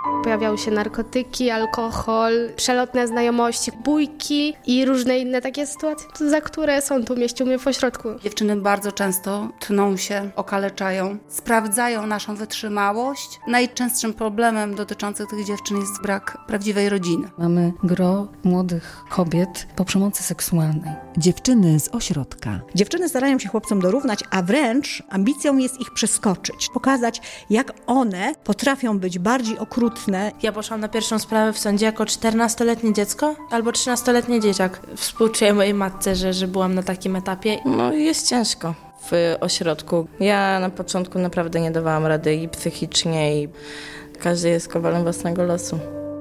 Pojawiały się narkotyki, alkohol, przelotne znajomości, bójki i różne inne takie sytuacje, za które sąd umieścił mnie w ośrodku. Dziewczyny bardzo często tną się, okaleczają, sprawdzają naszą wytrzymałość. Najczęstszym problemem dotyczącym tych dziewczyn jest brak prawdziwej rodziny. Mamy gro młodych kobiet po przemocy seksualnej. Dziewczyny z ośrodka. Dziewczyny starają się chłopcom dorównać, a wręcz ambicją jest ich przeskoczyć. Pokazać, jak one potrafią być bardziej okrutne. Ja poszłam na pierwszą sprawę w sądzie jako 14-letnie dziecko albo 13-letnie dzieciak. Współczuję mojej matce, że byłam na takim etapie. No jest ciężko w ośrodku. Ja na początku naprawdę nie dawałam rady i psychicznie, i każdy jest kowalem własnego losu.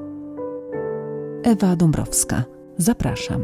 Ewa Dąbrowska. Zapraszam.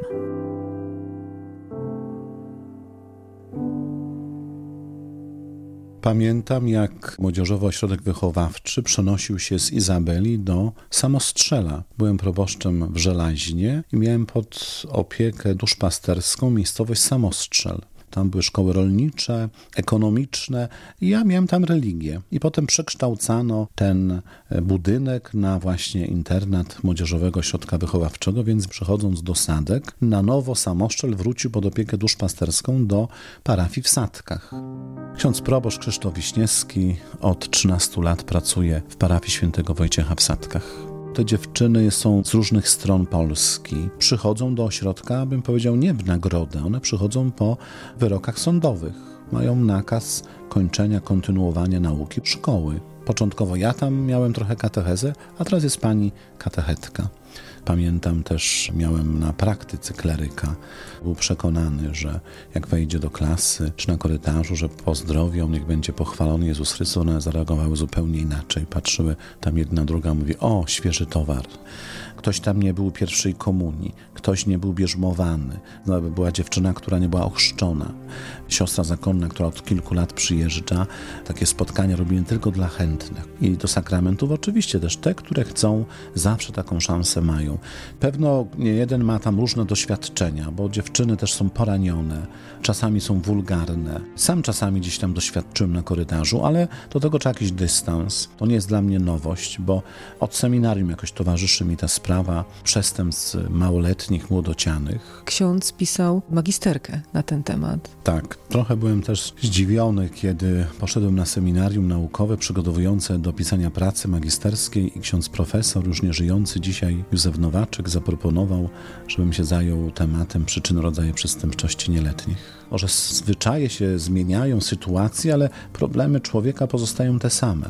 Pamiętam, jak Młodzieżowy Ośrodek Wychowawczy przenosił się z Izabeli do Samostrzela. Byłem proboszczem w Żelaźnie i miałem pod opiekę duszpasterską miejscowość Samostrzel. Tam były szkoły rolnicze, ekonomiczne i ja miałem tam religię. I potem przekształcano ten budynek na właśnie internat Młodzieżowego Ośrodka Wychowawczego, więc przechodząc do Sadek, na nowo Samostrzel wrócił pod opiekę duszpasterską do parafii w Sadkach. Ksiądz proboszcz Krzysztof Wiśniewski od 13 lat pracuje w parafii świętego Wojciecha w Sadkach. Te dziewczyny są z różnych stron Polski. Przychodzą do ośrodka, bym powiedział, nie w nagrodę. One przychodzą po wyrokach sądowych. Mają nakaz kończenia, kontynuowania nauki szkoły. Początkowo ja tam miałem trochę katechezę, a teraz jest pani katechetka. Pamiętam też, miałem na praktyce kleryka. Był przekonany, że jak wejdzie do klasy czy na korytarzu, że pozdrowią, niech będzie pochwalony Jezus Chrystus. One zareagowały zupełnie inaczej. Patrzyły tam jedna, druga, mówi: o, świeży towar. Ktoś tam nie był pierwszej komunii, ktoś nie był bierzmowany. Była dziewczyna, która nie była ochrzczona. Siostra zakonna, która od kilku lat przyjeżdża. Takie spotkania robimy tylko dla chętnych. I do sakramentów oczywiście też te, które chcą, zawsze taką szansę mają. Pewno nie jeden ma tam różne doświadczenia, bo dziewczyny też są poranione, czasami są wulgarne. Sam czasami gdzieś tam doświadczyłem na korytarzu, ale do tego trzeba jakiś dystans. To nie jest dla mnie nowość, bo od seminarium jakoś towarzyszy mi ta sprawa przestępstw małoletnich, młodocianych. Ksiądz pisał magisterkę na ten temat. Tak, trochę byłem też zdziwiony, kiedy poszedłem na seminarium naukowe przygotowujące do pisania pracy magisterskiej i ksiądz profesor, już nie żyjący dzisiaj, Józef Nowaczek, zaproponował, żebym się zajął tematem przyczyn rodzaju przestępczości nieletnich. Może zwyczaje się zmieniają, sytuacje, ale problemy człowieka pozostają te same.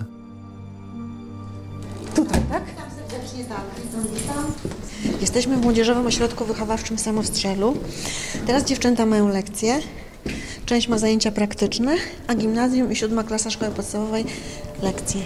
Tutaj, tak? Jesteśmy w Młodzieżowym Ośrodku Wychowawczym w Samostrzelu. Teraz dziewczęta mają lekcje. Część ma zajęcia praktyczne, a gimnazjum i 7. klasa szkoły podstawowej lekcje.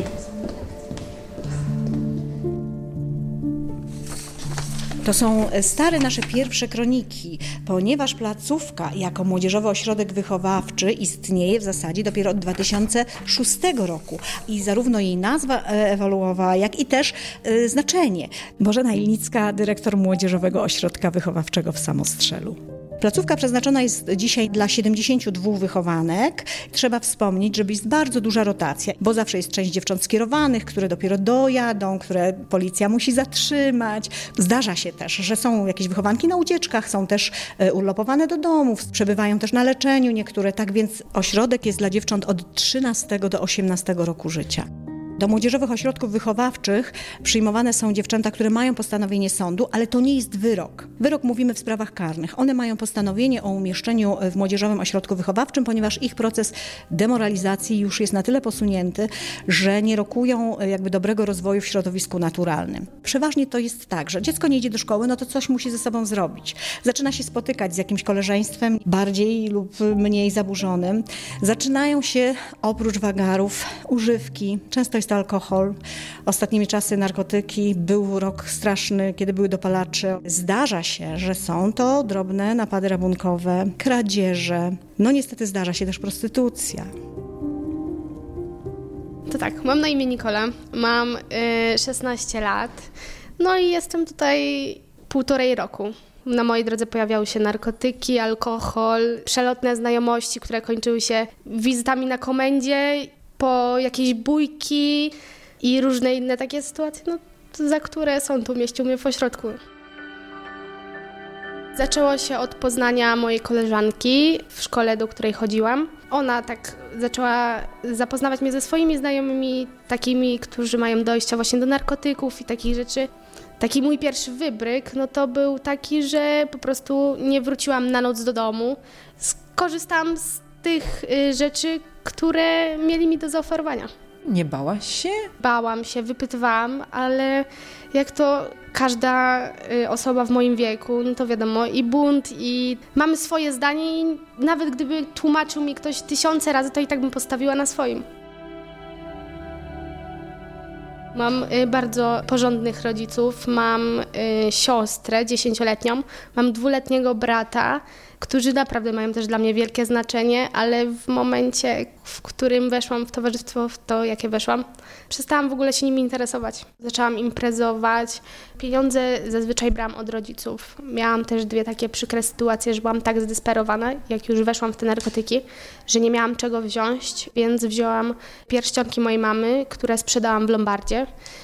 To są stare nasze pierwsze kroniki, ponieważ placówka jako Młodzieżowy Ośrodek Wychowawczy istnieje w zasadzie dopiero od 2006 roku i zarówno jej nazwa ewoluowała, jak i też znaczenie. Bożena Ilnicka, dyrektor Młodzieżowego Ośrodka Wychowawczego w Samostrzelu. Placówka przeznaczona jest dzisiaj dla 72 wychowanek. Trzeba wspomnieć, że jest bardzo duża rotacja, bo zawsze jest część dziewcząt skierowanych, które dopiero dojadą, które policja musi zatrzymać. Zdarza się też, że są jakieś wychowanki na ucieczkach, są też urlopowane do domów, przebywają też na leczeniu niektóre. Tak więc ośrodek jest dla dziewcząt od 13 do 18 roku życia. Do młodzieżowych ośrodków wychowawczych przyjmowane są dziewczęta, które mają postanowienie sądu, ale to nie jest wyrok. Wyrok mówimy w sprawach karnych. One mają postanowienie o umieszczeniu w młodzieżowym ośrodku wychowawczym, ponieważ ich proces demoralizacji już jest na tyle posunięty, że nie rokują jakby dobrego rozwoju w środowisku naturalnym. Przeważnie to jest tak, że dziecko nie idzie do szkoły, no to coś musi ze sobą zrobić. Zaczyna się spotykać z jakimś koleżeństwem bardziej lub mniej zaburzonym. Zaczynają się oprócz wagarów używki, często jest to alkohol, ostatnimi czasy narkotyki, był rok straszny, kiedy były dopalacze. Zdarza się, że są to drobne napady rabunkowe, kradzieże, no niestety zdarza się też prostytucja. To tak, mam na imię Nikola, mam 16 lat, no i jestem tutaj 1,5 roku. Na mojej drodze pojawiały się narkotyki, alkohol, przelotne znajomości, które kończyły się wizytami na komendzie, po jakieś bójki, i różne inne takie sytuacje, no, za które sąd umieścił mnie w ośrodku. Zaczęło się od poznania mojej koleżanki w szkole, do której chodziłam. Ona tak zaczęła zapoznawać mnie ze swoimi znajomymi, takimi, którzy mają dojścia właśnie do narkotyków i takich rzeczy. Taki mój pierwszy wybryk, no to był taki, że po prostu nie wróciłam na noc do domu. Skorzystałam z tych rzeczy, które mieli mi do zaoferowania. Nie bałaś się? Bałam się, wypytywałam, ale jak to każda osoba w moim wieku, no to wiadomo, i bunt, i mamy swoje zdanie i nawet gdyby tłumaczył mi ktoś 1000 razy, to i tak bym postawiła na swoim. Mam bardzo porządnych rodziców, mam siostrę 10-letnią, mam 2-letniego brata, którzy naprawdę mają też dla mnie wielkie znaczenie, ale w momencie, w którym weszłam w towarzystwo, w to jakie weszłam, przestałam w ogóle się nimi interesować. Zaczęłam imprezować, pieniądze zazwyczaj brałam od rodziców. Miałam też 2 takie przykre sytuacje, że byłam tak zdesperowana, jak już weszłam w te narkotyki, że nie miałam czego wziąć, więc wzięłam pierścionki mojej mamy, które sprzedałam w Lombardzie.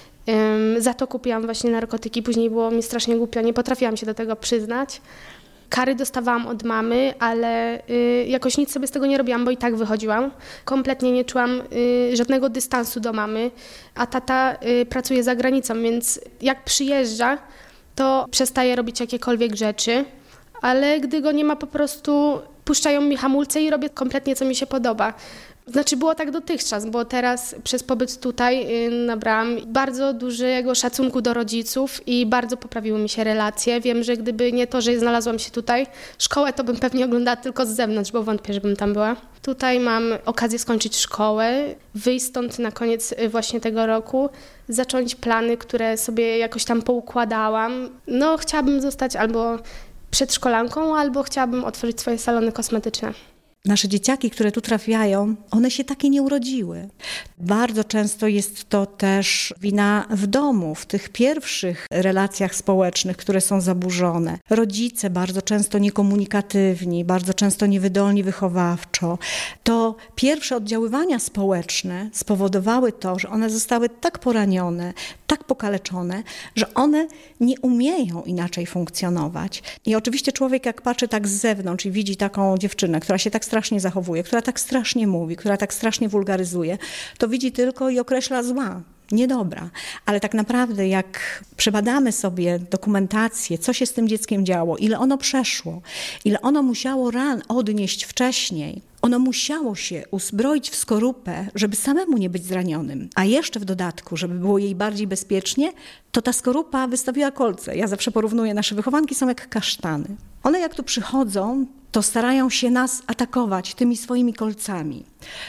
Za to kupiłam właśnie narkotyki, później było mi strasznie głupio, nie potrafiłam się do tego przyznać. Kary dostawałam od mamy, ale jakoś nic sobie z tego nie robiłam, bo i tak wychodziłam. Kompletnie nie czułam żadnego dystansu do mamy, a tata pracuje za granicą, więc jak przyjeżdża, to przestaje robić jakiekolwiek rzeczy, ale gdy go nie ma, po prostu puszczają mi hamulce i robię kompletnie, co mi się podoba. Znaczy było tak dotychczas, bo teraz przez pobyt tutaj nabrałam bardzo dużego szacunku do rodziców i bardzo poprawiły mi się relacje. Wiem, że gdyby nie to, że znalazłam się tutaj, szkołę to bym pewnie oglądała tylko z zewnątrz, bo wątpię, żebym tam była. Tutaj mam okazję skończyć szkołę, wyjść stąd na koniec właśnie tego roku, zacząć plany, które sobie jakoś tam poukładałam. No chciałabym zostać albo przedszkolanką, albo chciałabym otworzyć swoje salony kosmetyczne. Nasze dzieciaki, które tu trafiają, one się takie nie urodziły. Bardzo często jest to też wina w domu, w tych pierwszych relacjach społecznych, które są zaburzone. Rodzice bardzo często niekomunikatywni, bardzo często niewydolni wychowawczo. To pierwsze oddziaływania społeczne spowodowały to, że one zostały tak poranione, tak pokaleczone, że one nie umieją inaczej funkcjonować. I oczywiście człowiek, jak patrzy tak z zewnątrz i widzi taką dziewczynę, która się tak strasznie zachowuje, która tak strasznie mówi, która tak strasznie wulgaryzuje, to widzi tylko i określa zła, niedobra. Ale tak naprawdę jak przebadamy sobie dokumentację, co się z tym dzieckiem działo, ile ono przeszło, ile ono musiało ran odnieść wcześniej, ono musiało się uzbroić w skorupę, żeby samemu nie być zranionym, a jeszcze w dodatku, żeby było jej bardziej bezpiecznie, to ta skorupa wystawiła kolce. Ja zawsze porównuję, nasze wychowanki są jak kasztany. One jak tu przychodzą, to starają się nas atakować tymi swoimi kolcami,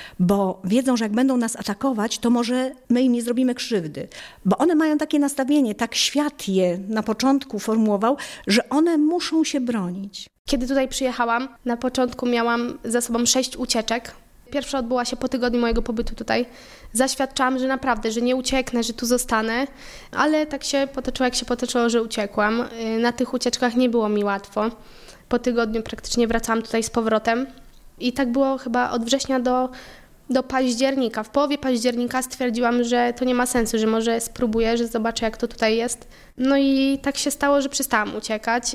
bo wiedzą, że jak będą nas atakować, to może my im nie zrobimy krzywdy, bo one mają takie nastawienie, tak świat je na początku formułował, że one muszą się bronić. Kiedy tutaj przyjechałam, na początku miałam za sobą 6 ucieczek. Pierwsza odbyła się po tygodniu mojego pobytu tutaj. Zaświadczałam, że naprawdę, że nie ucieknę, że tu zostanę, ale tak się potoczyło, jak się potoczyło, że uciekłam. Na tych ucieczkach nie było mi łatwo. Po tygodniu praktycznie wracałam tutaj z powrotem i tak było chyba od września do października. W połowie października stwierdziłam, że to nie ma sensu, że może spróbuję, że zobaczę, jak to tutaj jest. No i tak się stało, że przestałam uciekać.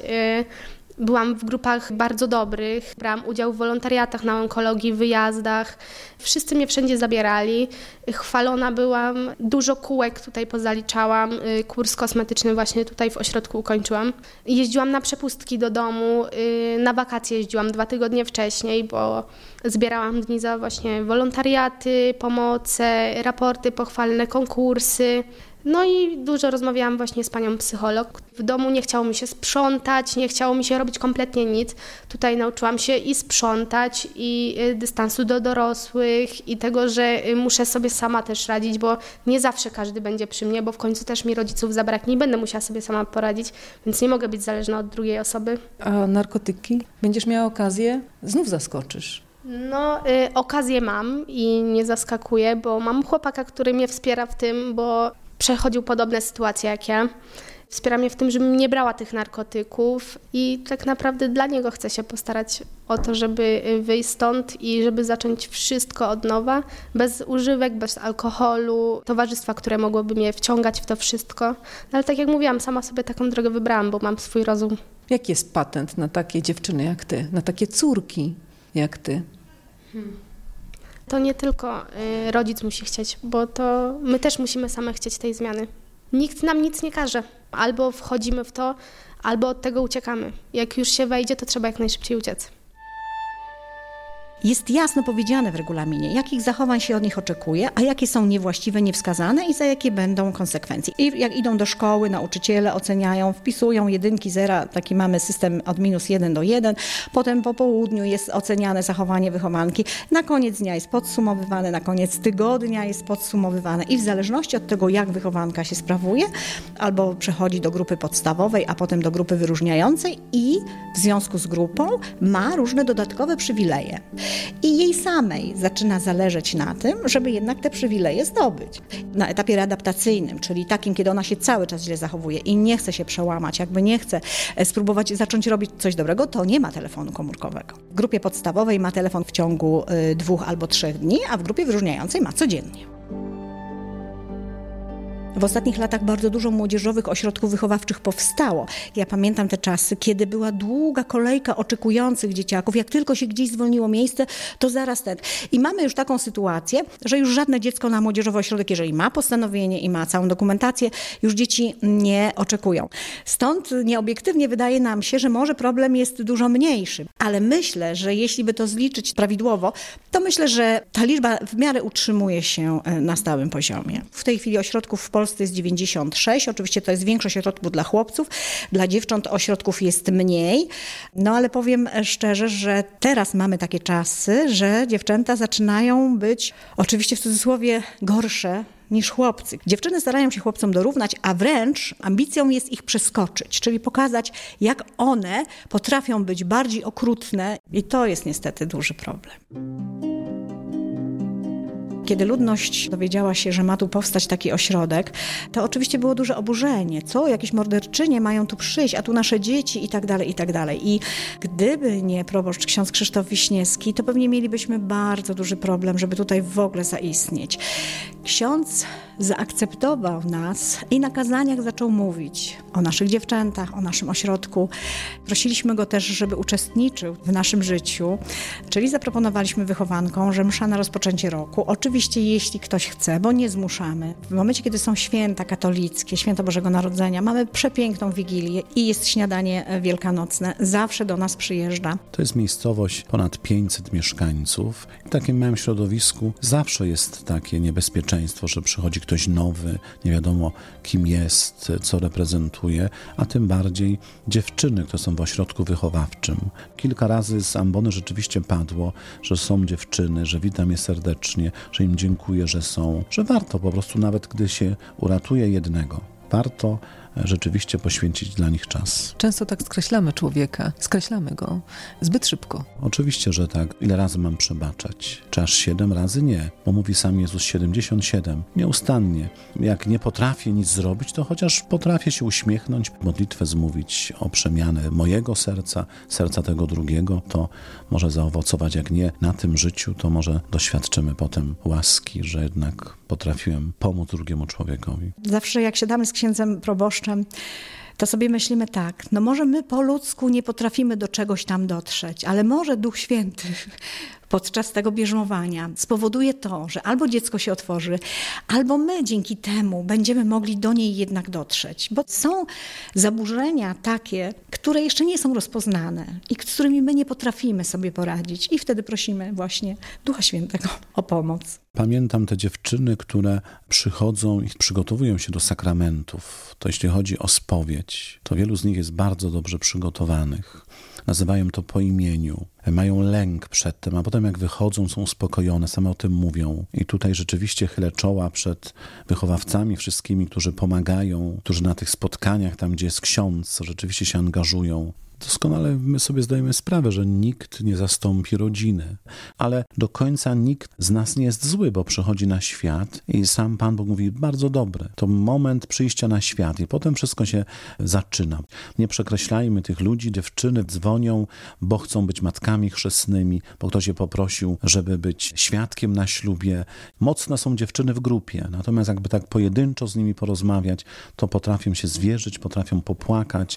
Byłam w grupach bardzo dobrych, brałam udział w wolontariatach na onkologii, wyjazdach. Wszyscy mnie wszędzie zabierali. Chwalona byłam, dużo kółek tutaj pozaliczałam. Kurs kosmetyczny właśnie tutaj w ośrodku ukończyłam. Jeździłam na przepustki do domu, na wakacje jeździłam 2 tygodnie wcześniej, bo zbierałam dni za właśnie wolontariaty, pomoce, raporty pochwalne, konkursy. No i dużo rozmawiałam właśnie z panią psycholog. W domu nie chciało mi się sprzątać, nie chciało mi się robić kompletnie nic. Tutaj nauczyłam się i sprzątać, i dystansu do dorosłych, i tego, że muszę sobie sama też radzić, bo nie zawsze każdy będzie przy mnie, bo w końcu też mi rodziców zabraknie i będę musiała sobie sama poradzić, więc nie mogę być zależna od drugiej osoby. A narkotyki? Będziesz miała okazję? Znów zaskoczysz. No, okazję mam i nie zaskakuję, bo mam chłopaka, który mnie wspiera w tym, bo przechodził podobne sytuacje jak ja. Wspiera mnie w tym, żebym nie brała tych narkotyków i tak naprawdę dla niego chcę się postarać o to, żeby wyjść stąd i żeby zacząć wszystko od nowa, bez używek, bez alkoholu, towarzystwa, które mogłoby mnie wciągać w to wszystko. No, ale tak jak mówiłam, sama sobie taką drogę wybrałam, bo mam swój rozum. Jaki jest patent na takie dziewczyny jak ty, na takie córki jak ty? To nie tylko rodzic musi chcieć, bo to my też musimy same chcieć tej zmiany. Nikt nam nic nie każe. Albo wchodzimy w to, albo od tego uciekamy. Jak już się wejdzie, to trzeba jak najszybciej uciec. Jest jasno powiedziane w regulaminie, jakich zachowań się od nich oczekuje, a jakie są niewłaściwe, niewskazane i za jakie będą konsekwencje. I jak idą do szkoły, nauczyciele oceniają, wpisują jedynki, zera, taki mamy system od -1 do 1, potem po południu jest oceniane zachowanie wychowanki, na koniec dnia jest podsumowywane, na koniec tygodnia jest podsumowywane i w zależności od tego, jak wychowanka się sprawuje, albo przechodzi do grupy podstawowej, a potem do grupy wyróżniającej i w związku z grupą ma różne dodatkowe przywileje. I jej samej zaczyna zależeć na tym, żeby jednak te przywileje zdobyć. Na etapie readaptacyjnym, czyli takim, kiedy ona się cały czas źle zachowuje i nie chce się przełamać, jakby nie chce spróbować zacząć robić coś dobrego, to nie ma telefonu komórkowego. W grupie podstawowej ma telefon w ciągu 2 albo 3 dni, a w grupie wyróżniającej ma codziennie. W ostatnich latach bardzo dużo młodzieżowych ośrodków wychowawczych powstało. Ja pamiętam te czasy, kiedy była długa kolejka oczekujących dzieciaków. Jak tylko się gdzieś zwolniło miejsce, to zaraz ten. I mamy już taką sytuację, że już żadne dziecko na młodzieżowy ośrodek, jeżeli ma postanowienie i ma całą dokumentację, już dzieci nie oczekują. Stąd nieobiektywnie wydaje nam się, że może problem jest dużo mniejszy. Ale myślę, że jeśli by to zliczyć prawidłowo, to myślę, że ta liczba w miarę utrzymuje się na stałym poziomie. W tej chwili ośrodków w Polsce jest 96. Oczywiście to jest większość ośrodków dla chłopców. Dla dziewcząt ośrodków jest mniej. No ale powiem szczerze, że teraz mamy takie czasy, że dziewczęta zaczynają być, oczywiście w cudzysłowie, gorsze niż chłopcy. Dziewczyny starają się chłopcom dorównać, a wręcz ambicją jest ich przeskoczyć, czyli pokazać, jak one potrafią być bardziej okrutne i to jest niestety duży problem. Kiedy ludność dowiedziała się, że ma tu powstać taki ośrodek, to oczywiście było duże oburzenie. Co? Jakieś morderczynie mają tu przyjść, a tu nasze dzieci i tak dalej, i tak dalej. I gdyby nie proboszcz ksiądz Krzysztof Wiśniewski, to pewnie mielibyśmy bardzo duży problem, żeby tutaj w ogóle zaistnieć. Ksiądz zaakceptował nas i na kazaniach zaczął mówić o naszych dziewczętach, o naszym ośrodku. Prosiliśmy go też, żeby uczestniczył w naszym życiu, czyli zaproponowaliśmy wychowankom, że msza na rozpoczęcie roku. Oczywiście jeśli ktoś chce, bo nie zmuszamy. W momencie, kiedy są święta katolickie, święto Bożego Narodzenia, mamy przepiękną Wigilię i jest śniadanie wielkanocne. Zawsze do nas przyjeżdża. To jest miejscowość ponad 500 mieszkańców. W takim małym środowisku zawsze jest takie niebezpieczeństwo, że przychodzi ktoś nowy, nie wiadomo kim jest, co reprezentuje, a tym bardziej dziewczyny, które są w ośrodku wychowawczym. Kilka razy z ambony rzeczywiście padło, że są dziewczyny, że witam je serdecznie, że im dziękuję, że są, że warto po prostu, nawet gdy się uratuje jednego, warto rzeczywiście poświęcić dla nich czas. Często tak skreślamy człowieka, skreślamy go zbyt szybko. Oczywiście, że tak. Ile razy mam przebaczać? Czy aż 7 razy? Nie. Bo mówi sam Jezus 77. Nieustannie. Jak nie potrafię nic zrobić, to chociaż potrafię się uśmiechnąć, modlitwę zmówić o przemianę mojego serca, serca tego drugiego, to może zaowocować. Jak nie na tym życiu, to może doświadczymy potem łaski, że jednak potrafiłem pomóc drugiemu człowiekowi. Zawsze jak siadamy z księdzem proboszczem, to sobie myślimy tak, no może my po ludzku nie potrafimy do czegoś tam dotrzeć, ale może Duch Święty podczas tego bierzmowania spowoduje to, że albo dziecko się otworzy, albo my dzięki temu będziemy mogli do niej jednak dotrzeć. Bo są zaburzenia takie, które jeszcze nie są rozpoznane i z którymi my nie potrafimy sobie poradzić. I wtedy prosimy właśnie Ducha Świętego o pomoc. Pamiętam te dziewczyny, które przychodzą i przygotowują się do sakramentów. To jeśli chodzi o spowiedź, to wielu z nich jest bardzo dobrze przygotowanych. Nazywają to po imieniu, mają lęk przed tym, a potem jak wychodzą, są uspokojone, same o tym mówią. I tutaj rzeczywiście chylę czoła przed wychowawcami wszystkimi, którzy pomagają, którzy na tych spotkaniach, tam gdzie jest ksiądz, rzeczywiście się angażują. Doskonale my sobie zdajemy sprawę, że nikt nie zastąpi rodziny, ale do końca nikt z nas nie jest zły, bo przychodzi na świat i sam Pan Bóg mówi, bardzo dobre. To moment przyjścia na świat i potem wszystko się zaczyna. Nie przekreślajmy tych ludzi, dziewczyny dzwonią, bo chcą być matkami chrzestnymi, bo ktoś je poprosił, żeby być świadkiem na ślubie. Mocne są dziewczyny w grupie, natomiast jakby tak pojedynczo z nimi porozmawiać, to potrafią się zwierzyć, potrafią popłakać.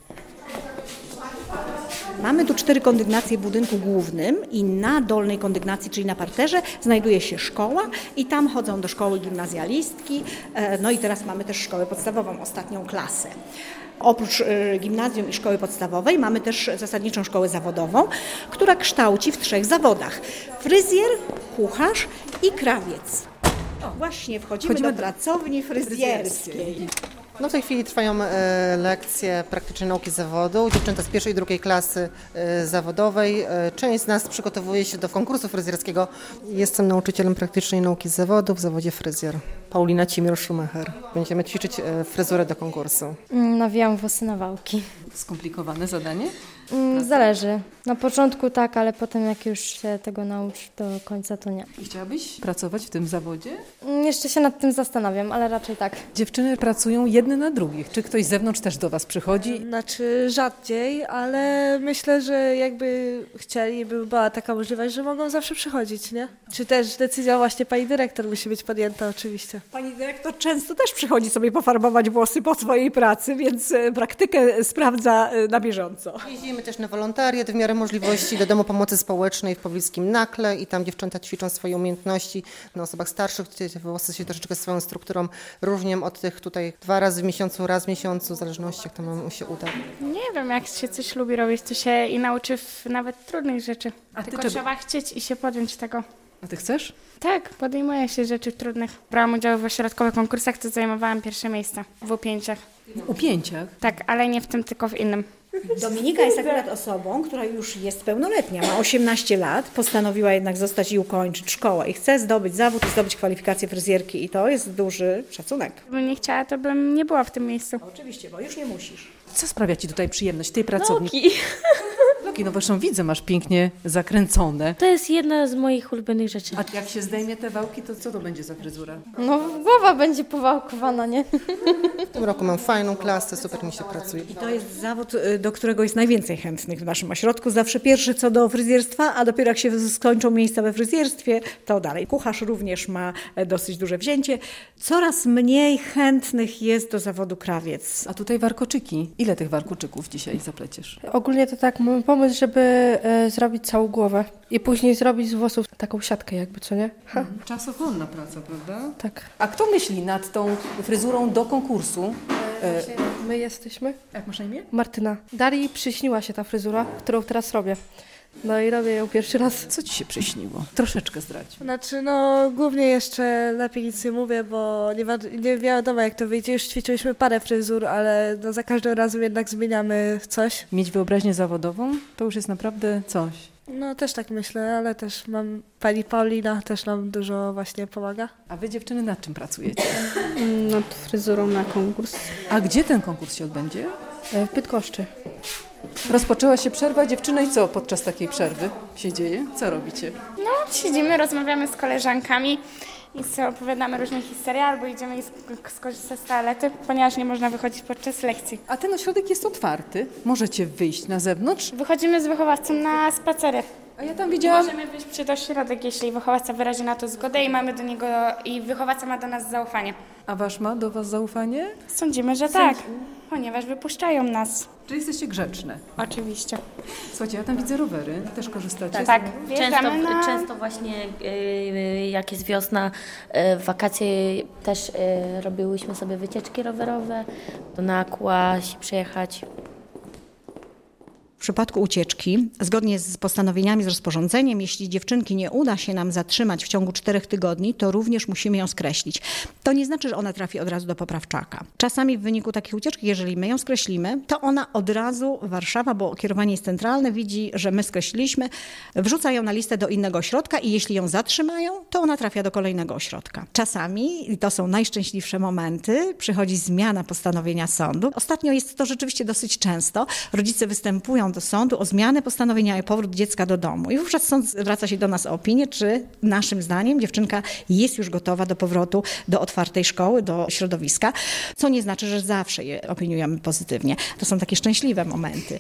Mamy tu 4 kondygnacje w budynku głównym i na dolnej kondygnacji, czyli na parterze, znajduje się szkoła i tam chodzą do szkoły gimnazjalistki. No i teraz mamy też szkołę podstawową, ostatnią klasę. Oprócz gimnazjum i szkoły podstawowej mamy też zasadniczą szkołę zawodową, która kształci w 3 zawodach. Fryzjer, kucharz i krawiec. Właśnie wchodzimy do pracowni fryzjerskiej. No w tej chwili trwają lekcje praktycznej nauki zawodu. Dziewczęta z 1. i 2. klasy zawodowej. Część z nas przygotowuje się do konkursu fryzjerskiego. Jestem nauczycielem praktycznej nauki zawodu w zawodzie fryzjer. Paulina Cimir-Schumacher. Będziemy ćwiczyć fryzurę do konkursu. Nawijam włosy na wałki. Skomplikowane zadanie? Zależy. Na początku tak, ale potem jak już się tego nauczysz do końca, to nie. I chciałabyś pracować w tym zawodzie? Jeszcze się nad tym zastanawiam, ale raczej tak. Dziewczyny pracują jedne na drugich. Czy ktoś z zewnątrz też do was przychodzi? Znaczy rzadziej, ale myślę, że jakby chcieli, by była taka możliwość, że mogą zawsze przychodzić, nie? Czy też decyzja właśnie pani dyrektor musi być podjęta oczywiście. Pani dyrektor często też przychodzi sobie pofarbować włosy po swojej pracy, więc praktykę sprawdza na bieżąco. Jeździmy też na wolontariat w miarę możliwości do Domu Pomocy Społecznej w pobliskim Nakle i tam dziewczęta ćwiczą swoje umiejętności na osobach starszych, gdzie te włosy się troszeczkę swoją strukturą różnią od tych tutaj 2 razy w miesiącu, raz w miesiącu, w zależności jak to mu się uda. Nie wiem, jak się coś lubi robić, to się i nauczy nawet trudnych rzeczy. Tylko trzeba chcieć i się podjąć tego. A ty chcesz? Tak, podejmuję się rzeczy trudnych. Brałam udział w ośrodkowych konkursach, to zajmowałam 1. miejsce w upięciach. W upięciach? Tak, ale nie w tym, tylko w innym. Dominika jest akurat osobą, która już jest pełnoletnia, ma 18 lat, postanowiła jednak zostać i ukończyć szkołę i chce zdobyć zawód i zdobyć kwalifikację fryzjerki i to jest duży szacunek. Gdybym nie chciała, to bym nie była w tym miejscu. Oczywiście, bo już nie musisz. Co sprawia ci tutaj przyjemność tej pracowni? Nogi. No właśnie widzę, masz pięknie zakręcone. To jest jedna z moich ulubionych rzeczy. A jak się zdejmie te wałki, to co to będzie za fryzura? No głowa będzie powałkowana, nie? W tym roku mam fajną klasę, super mi się pracuje. I to jest zawód, do którego jest najwięcej chętnych w naszym ośrodku. Zawsze pierwszy co do fryzjerstwa, a dopiero jak się skończą miejsca we fryzjerstwie, to dalej. Kucharz również ma dosyć duże wzięcie. Coraz mniej chętnych jest do zawodu krawiec. A tutaj warkoczyki. Ile tych warkoczyków dzisiaj zapleciesz? Ogólnie to tak, mamy pomysł, żeby zrobić całą głowę i później zrobić z włosów taką siatkę jakby, co nie? Czasochłonna praca, prawda? Tak. A kto myśli nad tą fryzurą do konkursu? My jesteśmy. Jak masz na imię? Martyna. Darii przyśniła się ta fryzura, którą teraz robię. No i robię ją pierwszy raz. Co ci się przyśniło? Troszeczkę zdradź. Znaczy, no głównie jeszcze lepiej nic nie mówię, bo nie wiadomo jak to wyjdzie. Już ćwiczyliśmy parę fryzur, ale no, za każdym razem jednak zmieniamy coś. Mieć wyobraźnię zawodową to już jest naprawdę coś. No też tak myślę, ale też mam pani Paulina, też nam dużo właśnie pomaga. A wy dziewczyny nad czym pracujecie? Nad fryzurą na konkurs. A gdzie ten konkurs się odbędzie? W Bydgoszczy. Rozpoczęła się przerwa, dziewczyny, i co podczas takiej przerwy się dzieje? Co robicie? No, siedzimy, rozmawiamy z koleżankami i sobie opowiadamy różne historie, albo idziemy skorzystać z toalety, ponieważ nie można wychodzić podczas lekcji. A ten ośrodek jest otwarty. Możecie wyjść na zewnątrz? Wychodzimy z wychowawcą na spacery. A ja tam widziałam... Możemy wyjść przed ośrodek, jeśli wychowawca wyrazi na to zgodę i mamy do niego, i wychowawca ma do nas zaufanie. A wasz ma do was zaufanie? Sądzimy, że tak, ponieważ wypuszczają nas. Czy jesteście grzeczne? Oczywiście. Słuchajcie, ja tam widzę rowery. Też korzystacie? Tak. Często właśnie jak jest wiosna, w wakacje też robiłyśmy sobie wycieczki rowerowe, do Nakła się przejechać. W przypadku ucieczki, zgodnie z postanowieniami, z rozporządzeniem, jeśli dziewczynki nie uda się nam zatrzymać w ciągu 4 tygodni, to również musimy ją skreślić. To nie znaczy, że ona trafi od razu do poprawczaka. Czasami w wyniku takich ucieczek, jeżeli my ją skreślimy, to ona od razu, Warszawa, bo kierowanie jest centralne, widzi, że my skreśliliśmy, wrzuca ją na listę do innego ośrodka i jeśli ją zatrzymają, to ona trafia do kolejnego ośrodka. Czasami, i to są najszczęśliwsze momenty, przychodzi zmiana postanowienia sądu. Ostatnio jest to rzeczywiście dosyć często. Rodzice występują apelują do sądu o zmianę postanowienia i powrót dziecka do domu. I wówczas sąd zwraca się do nas o opinię, czy naszym zdaniem dziewczynka jest już gotowa do powrotu do otwartej szkoły, do środowiska, co nie znaczy, że zawsze je opiniujemy pozytywnie. To są takie szczęśliwe momenty.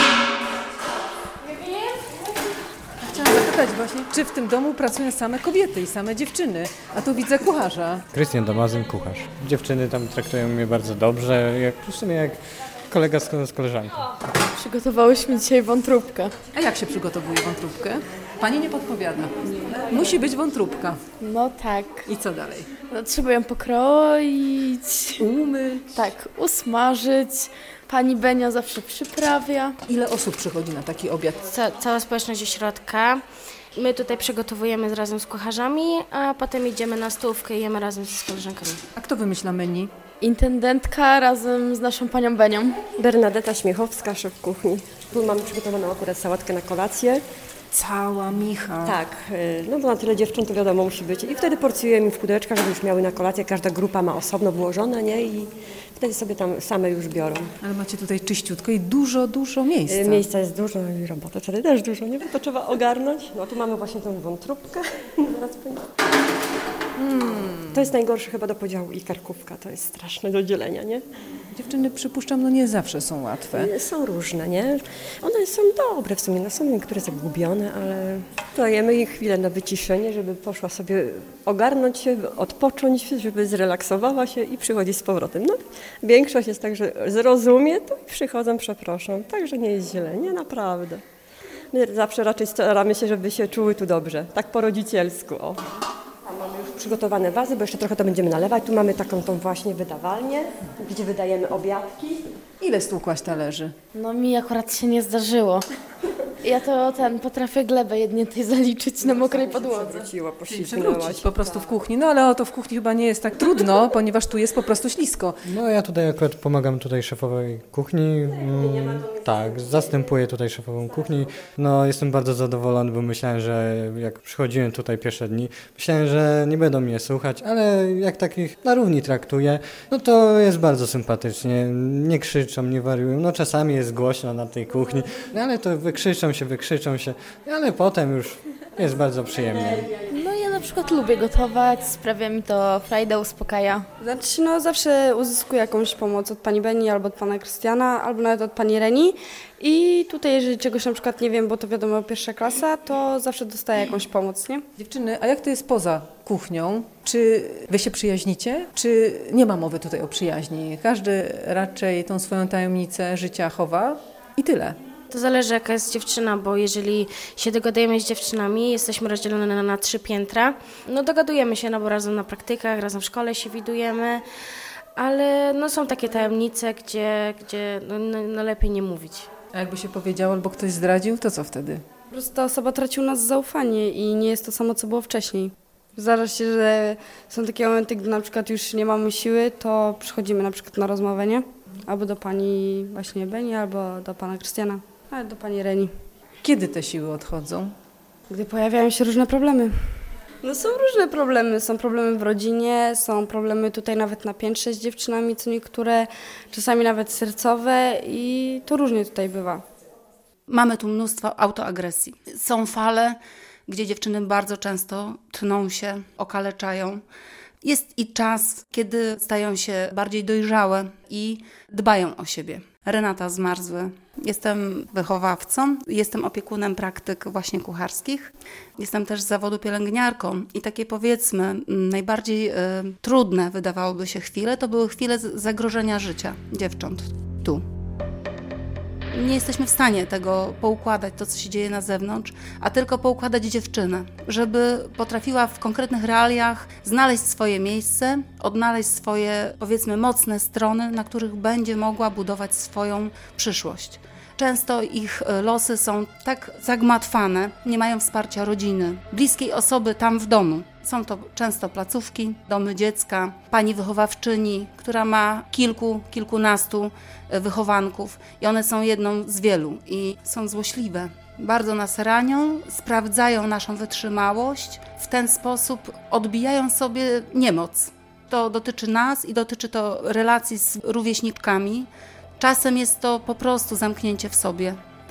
Chciałam zapytać właśnie, czy w tym domu pracują same kobiety i same dziewczyny? A tu widzę kucharza. Krystian Domazyn, kucharz. Dziewczyny tam traktują mnie bardzo dobrze, w sumie jak kolega z koleżanką. Przygotowałyśmy dzisiaj wątróbkę. A jak się przygotowuje wątróbkę? Pani nie podpowiada. Musi być wątróbka. No tak. I co dalej? No, trzeba ją pokroić. Umyć. Tak, usmażyć. Pani Benia zawsze przyprawia. Ile osób przychodzi na taki obiad? Cała społeczność ośrodka. My tutaj przygotowujemy razem z kucharzami, a potem idziemy na stołówkę i jemy razem z koleżankami. A kto wymyśla menu? Intendentka razem z naszą panią Benią. Bernadeta Śmiechowska, szef kuchni. Tu mamy przygotowaną akurat sałatkę na kolację. Cała micha. Tak, no bo na tyle dziewcząt to wiadomo musi być. I wtedy porcjujemy w pudełeczkach, żeby już miały na kolację. Każda grupa ma osobno włożone, nie? I wtedy sobie tam same już biorą. Ale macie tutaj czyściutko i dużo miejsca. Miejsca jest dużo i roboty wtedy też dużo, nie? Bo to trzeba ogarnąć. No tu mamy właśnie tą wątróbkę. Zaraz powiem. To jest najgorsze chyba do podziału i karkówka. To jest straszne do dzielenia, nie? Dziewczyny, przypuszczam, nie zawsze są łatwe. Są różne, nie? One są dobre w sumie, no są niektóre zagubione, ale dajemy im chwilę na wyciszenie, żeby poszła sobie ogarnąć się, odpocząć, żeby zrelaksowała się i przychodzi z powrotem. No, większość jest tak, że zrozumie, to i przychodzą, przepraszam. Także nie jest źle, nie, naprawdę. My zawsze raczej staramy się, żeby się czuły tu dobrze, tak po rodzicielsku, o. Mamy już przygotowane wazy, bo jeszcze trochę to będziemy nalewać. Tu mamy taką tą właśnie wydawalnię, gdzie wydajemy obiadki. Ile stłukłaś talerzy? No mi akurat się nie zdarzyło. Ja to potrafię glebę jedniętej zaliczyć na mokrej podłodze. Przewrócić po prostu w kuchni. No ale to w kuchni chyba nie jest tak trudno, ponieważ tu jest po prostu ślisko. No ja tutaj akurat pomagam tutaj szefowej kuchni. Tak, zastępuję tutaj szefową kuchni. No jestem bardzo zadowolony, bo myślałem, że jak przychodziłem tutaj pierwsze dni, myślałem, że nie będą mnie słuchać, ale jak takich na równi traktuję, no to jest bardzo sympatycznie. Nie krzyczą, nie wariują. No czasami jest głośno na tej kuchni, ale to wykrzyczą się, ale potem już jest bardzo przyjemnie. No ja na przykład lubię gotować, sprawia mi to frajdę, uspokaja. Znaczy no zawsze uzyskuję jakąś pomoc od pani Beni albo od pana Krystiana, albo nawet od pani Reni i tutaj jeżeli czegoś na przykład nie wiem, bo to wiadomo pierwsza klasa, to zawsze dostaję jakąś pomoc, nie? Dziewczyny, a jak to jest poza kuchnią? Czy wy się przyjaźnicie? Czy nie ma mowy tutaj o przyjaźni? Każdy raczej tą swoją tajemnicę życia chowa i tyle. To zależy, jaka jest dziewczyna, bo jeżeli się dogadujemy z dziewczynami, jesteśmy rozdzielone na 3 piętra, no dogadujemy się, no bo razem na praktykach, razem w szkole się widujemy, ale no są takie tajemnice, gdzie no lepiej nie mówić. A jakby się powiedziało albo ktoś zdradził, to co wtedy? Po prostu ta osoba traci u nas zaufanie i nie jest to samo, co było wcześniej. Zdarza się, że są takie momenty, gdy na przykład już nie mamy siły, to przychodzimy na przykład na rozmowę, nie? Albo do pani właśnie Beni, albo do pana Krystiana, ale do pani Reni. Kiedy te siły odchodzą? Gdy pojawiają się różne problemy. No są różne problemy. Są problemy w rodzinie, są problemy tutaj nawet na piętrze z dziewczynami, co niektóre, czasami nawet sercowe i to różnie tutaj bywa. Mamy tu mnóstwo autoagresji. Są fale, gdzie dziewczyny bardzo często tną się, okaleczają. Jest i czas, kiedy stają się bardziej dojrzałe i dbają o siebie. Renata Zmarzły. Jestem wychowawcą, jestem opiekunem praktyk właśnie kucharskich. Jestem też z zawodu pielęgniarką i takie powiedzmy najbardziej trudne wydawałoby się chwile, to były chwile zagrożenia życia dziewcząt tu. Nie jesteśmy w stanie tego poukładać, to co się dzieje na zewnątrz, a tylko poukładać dziewczynę, żeby potrafiła w konkretnych realiach znaleźć swoje miejsce, odnaleźć swoje, powiedzmy, mocne strony, na których będzie mogła budować swoją przyszłość. Często ich losy są tak zagmatwane, nie mają wsparcia rodziny, bliskiej osoby tam w domu. Są to często placówki, domy dziecka, pani wychowawczyni, która ma kilkunastu wychowanków i one są jedną z wielu i są złośliwe. Bardzo nas ranią, sprawdzają naszą wytrzymałość, w ten sposób odbijają sobie niemoc. To dotyczy nas i dotyczy to relacji z rówieśnikami. Czasem jest to po prostu zamknięcie w sobie,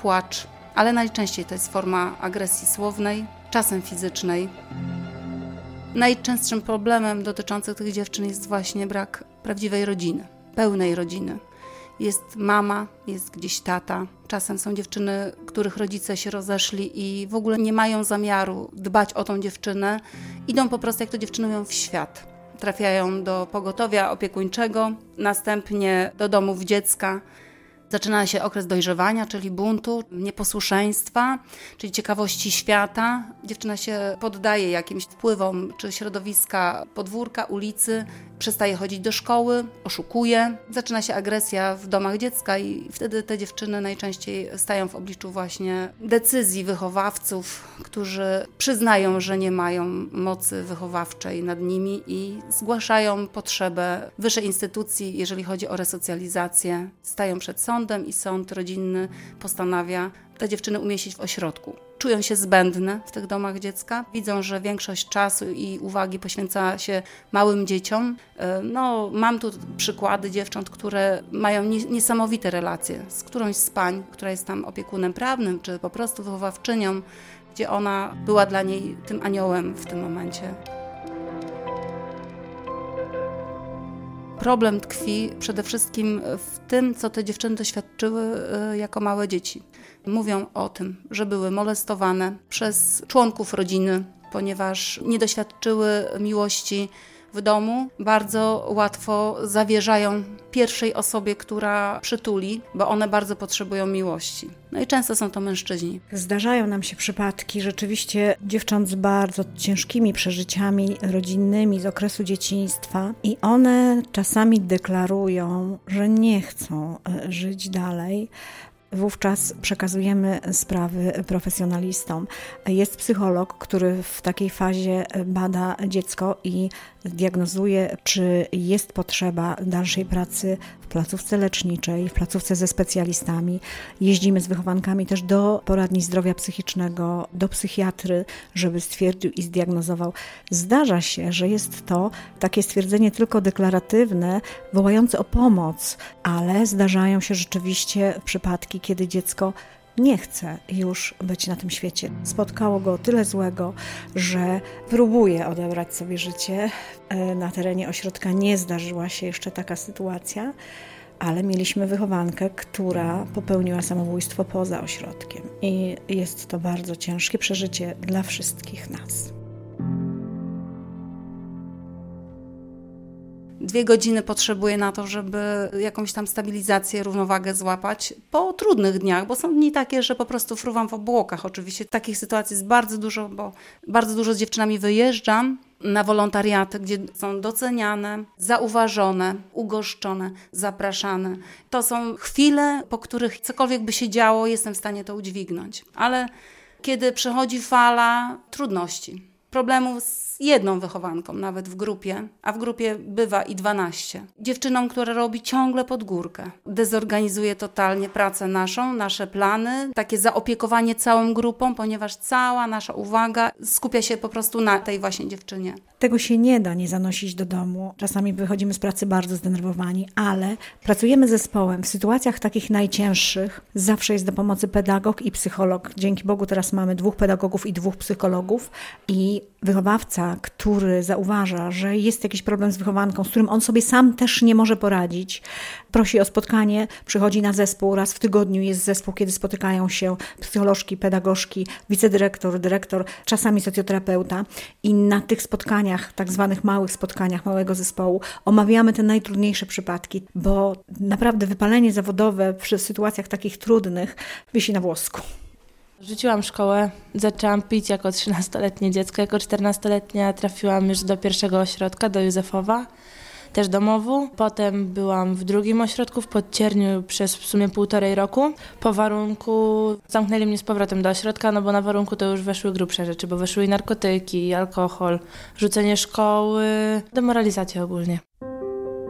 płacz, ale najczęściej to jest forma agresji słownej, czasem fizycznej. Najczęstszym problemem dotyczącym tych dziewczyn jest właśnie brak prawdziwej rodziny, pełnej rodziny. Jest mama, jest gdzieś tata. Czasem są dziewczyny, których rodzice się rozeszli i w ogóle nie mają zamiaru dbać o tą dziewczynę. Idą po prostu, jak to dziewczyny mówią, w świat. Trafiają do pogotowia opiekuńczego, następnie do domów dziecka. Zaczyna się okres dojrzewania, czyli buntu, nieposłuszeństwa, czyli ciekawości świata. Dziewczyna się poddaje jakimś wpływom czy środowiska, podwórka, ulicy, przestaje chodzić do szkoły, oszukuje. Zaczyna się agresja w domach dziecka i wtedy te dziewczyny najczęściej stają w obliczu właśnie decyzji wychowawców, którzy przyznają, że nie mają mocy wychowawczej nad nimi i zgłaszają potrzebę wyższej instytucji, jeżeli chodzi o resocjalizację. Stają przed sądem i sąd rodzinny postanawia te dziewczyny umieścić w ośrodku. Czują się zbędne w tych domach dziecka, widzą, że większość czasu i uwagi poświęca się małym dzieciom. Mam tu przykłady dziewcząt, które mają niesamowite relacje z którąś z pań, która jest tam opiekunem prawnym, czy po prostu wychowawczynią, gdzie ona była dla niej tym aniołem w tym momencie. Problem tkwi przede wszystkim w tym, co te dziewczyny doświadczyły jako małe dzieci. Mówią o tym, że były molestowane przez członków rodziny, ponieważ nie doświadczyły miłości w domu. Bardzo łatwo zawierzają pierwszej osobie, która przytuli, bo one bardzo potrzebują miłości. No i często są to mężczyźni. Zdarzają nam się przypadki rzeczywiście dziewcząt z bardzo ciężkimi przeżyciami rodzinnymi z okresu dzieciństwa i one czasami deklarują, że nie chcą żyć dalej. Wówczas przekazujemy sprawy profesjonalistom. Jest psycholog, który w takiej fazie bada dziecko i diagnozuje, czy jest potrzeba dalszej pracy w placówce leczniczej, w placówce ze specjalistami. Jeździmy z wychowankami też do poradni zdrowia psychicznego, do psychiatry, żeby stwierdził i zdiagnozował. Zdarza się, że jest to takie stwierdzenie tylko deklaratywne, wołające o pomoc, ale zdarzają się rzeczywiście przypadki, kiedy dziecko nie chce już być na tym świecie. Spotkało go tyle złego, że próbuje odebrać sobie życie. Na terenie ośrodka nie zdarzyła się jeszcze taka sytuacja, ale mieliśmy wychowankę, która popełniła samobójstwo poza ośrodkiem. I jest to bardzo ciężkie przeżycie dla wszystkich nas. 2 godziny potrzebuję na to, żeby jakąś tam stabilizację, równowagę złapać po trudnych dniach, bo są dni takie, że po prostu fruwam w obłokach. Oczywiście takich sytuacji jest bardzo dużo, bo bardzo dużo z dziewczynami wyjeżdżam na wolontariaty, gdzie są doceniane, zauważone, ugoszczone, zapraszane. To są chwile, po których cokolwiek by się działo, jestem w stanie to udźwignąć. Ale kiedy przychodzi fala trudności, problemów z jedną wychowanką, nawet w grupie, a w grupie bywa i 12. Dziewczyną, która robi ciągle pod górkę. Dezorganizuje totalnie pracę naszą, nasze plany, takie zaopiekowanie całą grupą, ponieważ cała nasza uwaga skupia się po prostu na tej właśnie dziewczynie. Tego się nie da nie zanosić do domu. Czasami wychodzimy z pracy bardzo zdenerwowani, ale pracujemy zespołem. W sytuacjach takich najcięższych zawsze jest do pomocy pedagog i psycholog. Dzięki Bogu teraz mamy 2 pedagogów i 2 psychologów i wychowawca, który zauważa, że jest jakiś problem z wychowanką, z którym on sobie sam też nie może poradzić, prosi o spotkanie, przychodzi na zespół, raz w tygodniu jest zespół, kiedy spotykają się psycholożki, pedagogzki, wicedyrektor, dyrektor, czasami socjoterapeuta i na tych spotkaniach, tak zwanych małych spotkaniach małego zespołu omawiamy te najtrudniejsze przypadki, bo naprawdę wypalenie zawodowe przy sytuacjach takich trudnych wisi na włosku. Rzuciłam szkołę, zaczęłam pić jako 13-letnie dziecko. Jako 14-letnia trafiłam już do pierwszego ośrodka, do Józefowa, też domowu. Potem byłam w drugim ośrodku w Podcierniu przez w sumie 1,5 roku. Po warunku zamknęli mnie z powrotem do ośrodka, no bo na warunku to już weszły grubsze rzeczy, bo weszły i narkotyki, i alkohol, rzucenie szkoły, demoralizacja ogólnie.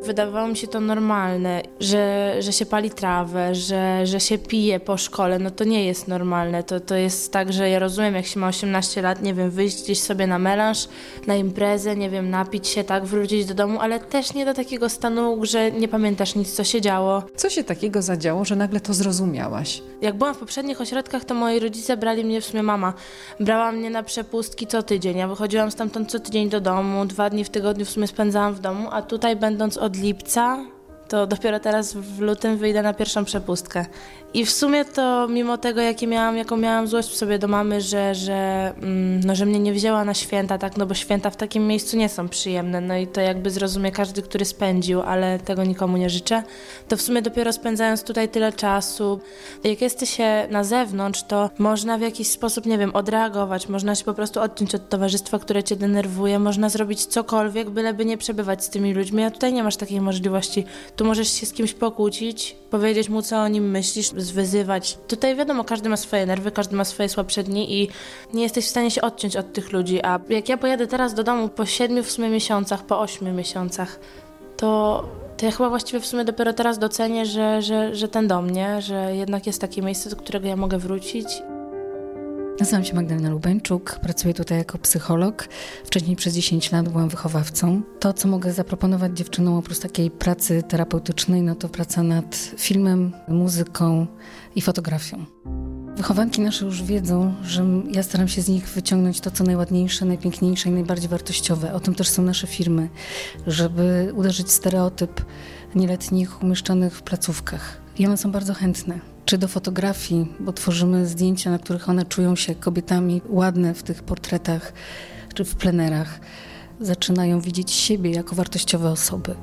Wydawało mi się to normalne, że się pali trawę, że się pije po szkole. No to nie jest normalne. To jest tak, że ja rozumiem, jak się ma 18 lat, nie wiem, wyjść gdzieś sobie na melanż, na imprezę, nie wiem, napić się, tak, wrócić do domu, ale też nie do takiego stanu, że nie pamiętasz nic, co się działo. Co się takiego zadziało, że nagle to zrozumiałaś? Jak byłam w poprzednich ośrodkach, to moi rodzice brali mnie, w sumie mama brała mnie na przepustki co tydzień. Ja wychodziłam stamtąd co tydzień do domu, 2 dni w tygodniu w sumie spędzałam w domu, a tutaj będąc od lipca, to dopiero teraz w lutym wyjdę na pierwszą przepustkę. I w sumie to mimo tego, jaką miałam złość w sobie do mamy, że mnie nie wzięła na święta, tak, no bo święta w takim miejscu nie są przyjemne, no i to jakby zrozumie każdy, który spędził, ale tego nikomu nie życzę. To w sumie dopiero spędzając tutaj tyle czasu, jak jesteś się na zewnątrz, to można w jakiś sposób, nie wiem, odreagować, można się po prostu odciąć od towarzystwa, które cię denerwuje, można zrobić cokolwiek, byleby nie przebywać z tymi ludźmi, a tutaj nie masz takiej możliwości. Tu możesz się z kimś pokłócić, powiedzieć mu, co o nim myślisz, zwyzywać. Tutaj wiadomo, każdy ma swoje nerwy, każdy ma swoje słabsze dni i nie jesteś w stanie się odciąć od tych ludzi. A jak ja pojadę teraz do domu po 7 w sumie miesiącach, po 8 miesiącach, to ja chyba właściwie w sumie dopiero teraz docenię, że ten dom, nie? Że jednak jest takie miejsce, do którego ja mogę wrócić. Nazywam się Magdalena Lubeńczuk, pracuję tutaj jako psycholog. Wcześniej przez 10 lat byłam wychowawcą. To, co mogę zaproponować dziewczynom oprócz takiej pracy terapeutycznej, no to praca nad filmem, muzyką i fotografią. Wychowanki nasze już wiedzą, że ja staram się z nich wyciągnąć to, co najładniejsze, najpiękniejsze i najbardziej wartościowe. O tym też są nasze filmy, żeby uderzyć w stereotyp nieletnich umieszczonych w placówkach. I one są bardzo chętne. Czy do fotografii, bo tworzymy zdjęcia, na których one czują się kobietami ładne w tych portretach, czy w plenerach. Zaczynają widzieć siebie jako wartościowe osoby.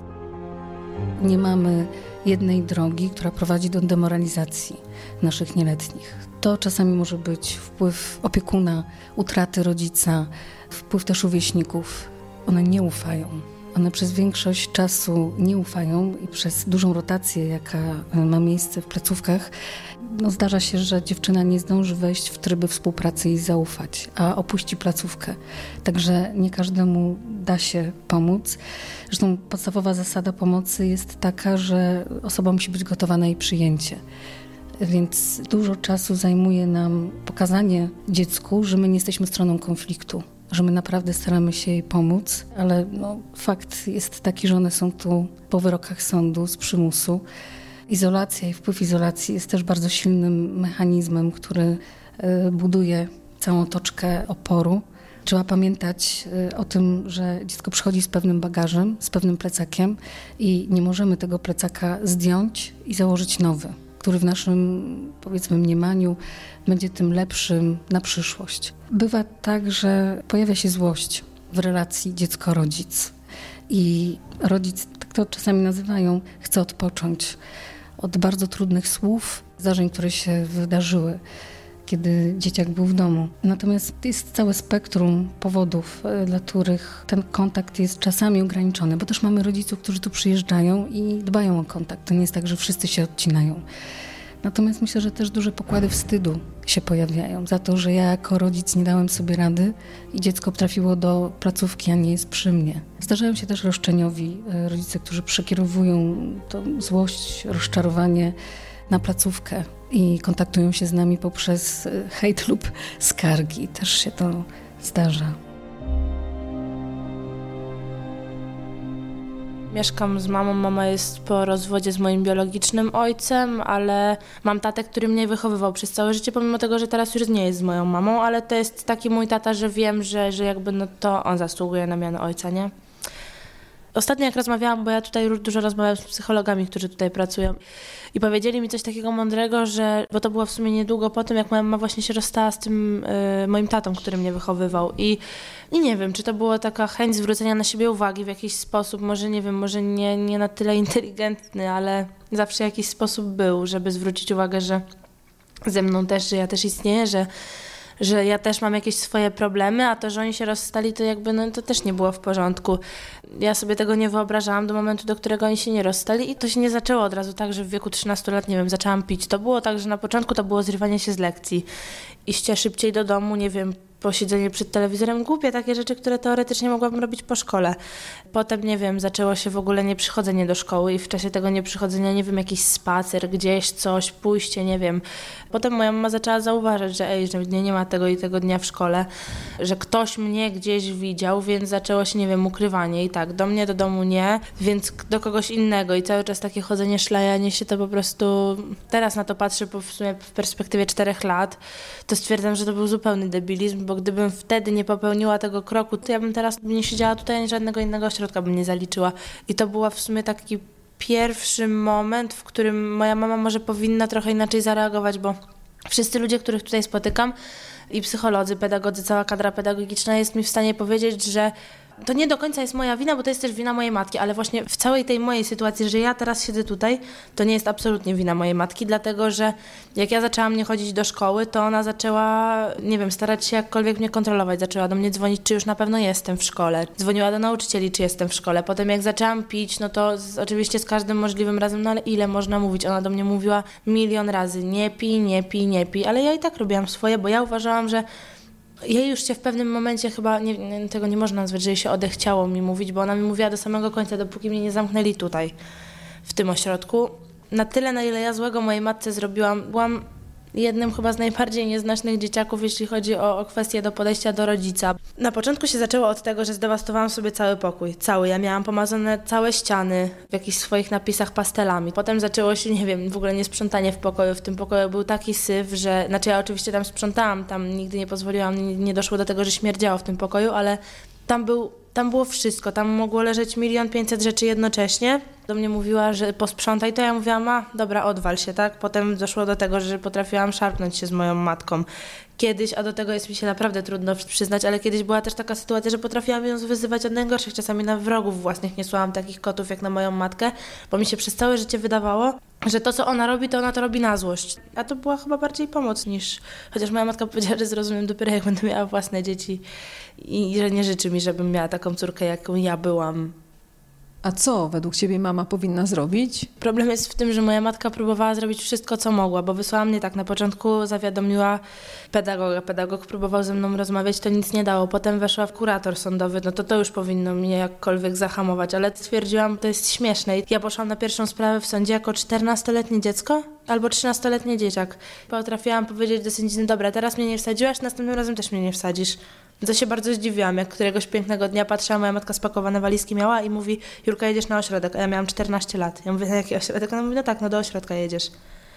Nie mamy jednej drogi, która prowadzi do demoralizacji naszych nieletnich. To czasami może być wpływ opiekuna, utraty rodzica, wpływ też rówieśników. One nie ufają. One przez większość czasu nie ufają i przez dużą rotację, jaka ma miejsce w placówkach, zdarza się, że dziewczyna nie zdąży wejść w tryby współpracy i zaufać, a opuści placówkę. Także nie każdemu da się pomóc. Zresztą podstawowa zasada pomocy jest taka, że osoba musi być gotowa na jej przyjęcie. Więc dużo czasu zajmuje nam pokazanie dziecku, że my nie jesteśmy stroną konfliktu, że my naprawdę staramy się jej pomóc, ale fakt jest taki, że one są tu po wyrokach sądu z przymusu. Izolacja i wpływ izolacji jest też bardzo silnym mechanizmem, który buduje całą otoczkę oporu. Trzeba pamiętać o tym, że dziecko przychodzi z pewnym bagażem, z pewnym plecakiem i nie możemy tego plecaka zdjąć i założyć nowy, który w naszym, powiedzmy, mniemaniu będzie tym lepszym na przyszłość. Bywa tak, że pojawia się złość w relacji dziecko-rodzic i rodzic, tak to czasami nazywają, chce odpocząć od bardzo trudnych słów, zdarzeń, które się wydarzyły, kiedy dzieciak był w domu. Natomiast jest całe spektrum powodów, dla których ten kontakt jest czasami ograniczony, bo też mamy rodziców, którzy tu przyjeżdżają i dbają o kontakt. To nie jest tak, że wszyscy się odcinają. Natomiast myślę, że też duże pokłady wstydu się pojawiają za to, że ja jako rodzic nie dałem sobie rady i dziecko trafiło do placówki, a nie jest przy mnie. Zdarzają się też roszczeniowi rodzice, którzy przekierowują tą złość, rozczarowanie na placówkę i kontaktują się z nami poprzez hejt lub skargi. Też się to zdarza. Mieszkam z mamą, mama jest po rozwodzie z moim biologicznym ojcem, ale mam tatę, który mnie wychowywał przez całe życie, pomimo tego, że teraz już nie jest z moją mamą, ale to jest taki mój tata, że wiem, że jakby to on zasługuje na miano ojca, nie? Ostatnio jak rozmawiałam, bo ja tutaj dużo rozmawiałam z psychologami, którzy tutaj pracują i powiedzieli mi coś takiego mądrego, bo to było w sumie niedługo po tym, jak moja mama właśnie się rozstała z tym moim tatą, który mnie wychowywał i nie wiem, czy to była taka chęć zwrócenia na siebie uwagi w jakiś sposób, może nie wiem, może nie na tyle inteligentny, ale zawsze jakiś sposób był, żeby zwrócić uwagę, że ze mną też, że ja też istnieję, że ja też mam jakieś swoje problemy, a to, że oni się rozstali, to jakby to też nie było w porządku. Ja sobie tego nie wyobrażałam do momentu, do którego oni się nie rozstali i to się nie zaczęło od razu tak, że w wieku 13 lat, nie wiem, zaczęłam pić. To było tak, że na początku to było zrywanie się z lekcji. Iście szybciej do domu, nie wiem, posiedzenie przed telewizorem, głupie takie rzeczy, które teoretycznie mogłabym robić po szkole. Potem, nie wiem, zaczęło się w ogóle nieprzychodzenie do szkoły i w czasie tego nieprzychodzenia, nie wiem, jakiś spacer gdzieś, coś, pójście, nie wiem. Potem moja mama zaczęła zauważać, że że nie ma tego i tego dnia w szkole, że ktoś mnie gdzieś widział, więc zaczęło się, nie wiem, ukrywanie i tak, do mnie, do domu nie, więc do kogoś innego i cały czas takie chodzenie, szlajanie się, to po prostu, teraz na to patrzę w sumie w perspektywie 4 lat, to stwierdzam, że to był zupełny debilizm, bo gdybym wtedy nie popełniła tego kroku, to ja bym teraz nie siedziała tutaj, ani żadnego innego ośrodka bym nie zaliczyła. I to była w sumie taki pierwszy moment, w którym moja mama może powinna trochę inaczej zareagować, bo wszyscy ludzie, których tutaj spotykam, i psycholodzy, pedagodzy, cała kadra pedagogiczna jest mi w stanie powiedzieć, że to nie do końca jest moja wina, bo to jest też wina mojej matki, ale właśnie w całej tej mojej sytuacji, że ja teraz siedzę tutaj, to nie jest absolutnie wina mojej matki, dlatego że jak ja zaczęłam nie chodzić do szkoły, to ona zaczęła, nie wiem, starać się jakkolwiek mnie kontrolować, zaczęła do mnie dzwonić, czy już na pewno jestem w szkole, dzwoniła do nauczycieli, czy jestem w szkole, potem jak zaczęłam pić, no to oczywiście z każdym możliwym razem, no ale ile można mówić, ona do mnie mówiła 1 000 000 razy, nie pij, nie pij, nie pij, ale ja i tak robiłam swoje, bo ja uważałam, że jej już się w pewnym momencie chyba, tego nie można nazwać, że jej się odechciało mi mówić, bo ona mi mówiła do samego końca, dopóki mnie nie zamknęli tutaj, w tym ośrodku. Na tyle, na ile ja złego mojej matce zrobiłam, byłam jednym chyba z najbardziej nieznacznych dzieciaków, jeśli chodzi o kwestię do podejścia do rodzica. Na początku się zaczęło od tego, że zdewastowałam sobie cały pokój. Cały. Ja miałam pomazane całe ściany w jakichś swoich napisach pastelami. Potem zaczęło się, nie wiem, w ogóle niesprzątanie w pokoju. W tym pokoju był taki syf, że... Znaczy ja oczywiście tam sprzątałam, tam nigdy nie pozwoliłam, nie doszło do tego, że śmierdziało w tym pokoju, ale tam było wszystko, tam mogło leżeć 1 500 000 rzeczy jednocześnie. Do mnie mówiła, że posprzątaj, to ja mówiłam, dobra, odwal się, tak? Potem doszło do tego, że potrafiłam szarpnąć się z moją matką. Kiedyś, a do tego jest mi się naprawdę trudno przyznać, ale kiedyś była też taka sytuacja, że potrafiłam ją wyzywać od najgorszych, czasami na wrogów własnych nie słałam takich kotów jak na moją matkę, bo mi się przez całe życie wydawało, że to, co ona robi, to ona to robi na złość. A to była chyba bardziej pomoc niż... Chociaż moja matka powiedziała, że zrozumiem dopiero jak będę miała własne dzieci i że nie życzy mi, żebym miała taką córkę, jaką ja byłam. A co według Ciebie mama powinna zrobić? Problem jest w tym, że moja matka próbowała zrobić wszystko, co mogła, bo wysłała mnie tak. Na początku zawiadomiła pedagoga. Pedagog próbował ze mną rozmawiać, to nic nie dało. Potem weszła w kurator sądowy, no to już powinno mnie jakkolwiek zahamować, ale stwierdziłam, to jest śmieszne. Ja poszłam na pierwszą sprawę w sądzie jako 14-letnie dziecko albo 13-letnie dzieciak. Potrafiłam powiedzieć do sędziny, dobra, teraz mnie nie wsadziłaś, następnym razem też mnie nie wsadzisz. To się bardzo zdziwiłam, jak któregoś pięknego dnia patrzyła, moja matka spakowane walizki miała i mówi, Julka, jedziesz na ośrodek, a ja miałam 14 lat. Ja mówię, na jaki ośrodek? Ona mówi, no tak, no do ośrodka jedziesz.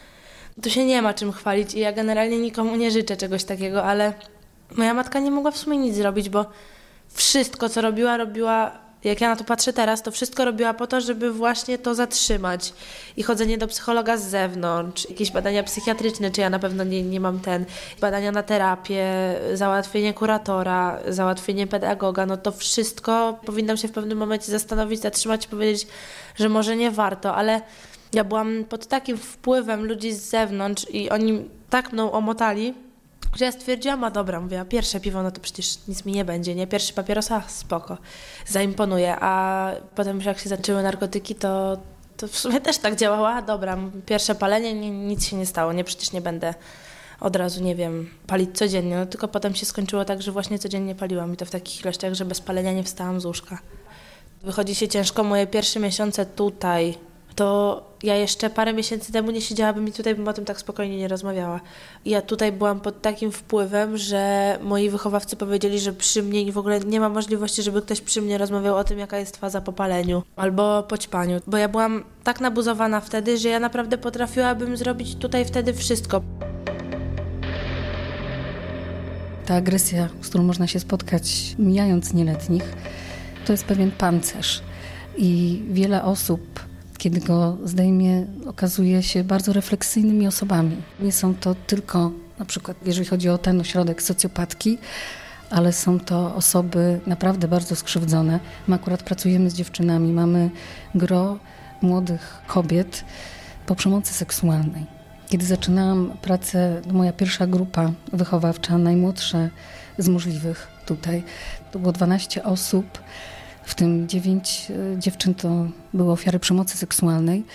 Tu się nie ma czym chwalić i ja generalnie nikomu nie życzę czegoś takiego, ale moja matka nie mogła w sumie nic zrobić, bo wszystko, co robiła, jak ja na to patrzę teraz, to wszystko robiła po to, żeby właśnie to zatrzymać. I chodzenie do psychologa z zewnątrz, jakieś badania psychiatryczne, czy ja na pewno nie mam badania na terapię, załatwienie kuratora, załatwienie pedagoga, no to wszystko powinnam się w pewnym momencie zastanowić, zatrzymać i powiedzieć, że może nie warto, ale ja byłam pod takim wpływem ludzi z zewnątrz i oni tak mną omotali, że ja stwierdziłam, a dobra, mówię, a pierwsze piwo, no to przecież nic mi nie będzie, nie? Pierwszy papieros, spoko, zaimponuje, a potem jak się zaczęły narkotyki, to w sumie też tak działała, dobra, pierwsze palenie, nic się nie stało, przecież nie będę od razu, nie wiem, palić codziennie, no tylko potem się skończyło tak, że właśnie codziennie paliłam i to w takich ilościach, że bez palenia nie wstałam z łóżka. Wychodzi się ciężko, moje pierwsze miesiące tutaj, to ja jeszcze parę miesięcy temu nie siedziałabym i tutaj bym o tym tak spokojnie nie rozmawiała. Ja tutaj byłam pod takim wpływem, że moi wychowawcy powiedzieli, że przy mnie w ogóle nie ma możliwości, żeby ktoś przy mnie rozmawiał o tym, jaka jest faza po paleniu albo po ćpaniu. Bo ja byłam tak nabuzowana wtedy, że ja naprawdę potrafiłabym zrobić tutaj wtedy wszystko. Ta agresja, z którą można się spotkać mijając nieletnich, to jest pewien pancerz. I wiele osób, kiedy go zdejmie, okazuje się bardzo refleksyjnymi osobami. Nie są to tylko, na przykład, jeżeli chodzi o ten ośrodek, socjopatki, ale są to osoby naprawdę bardzo skrzywdzone. My akurat pracujemy z dziewczynami, mamy gro młodych kobiet po przemocy seksualnej. Kiedy zaczynałam pracę, moja pierwsza grupa wychowawcza, najmłodsze z możliwych tutaj, to było 12 osób, w tym 9 dziewczyn to były ofiary przemocy seksualnej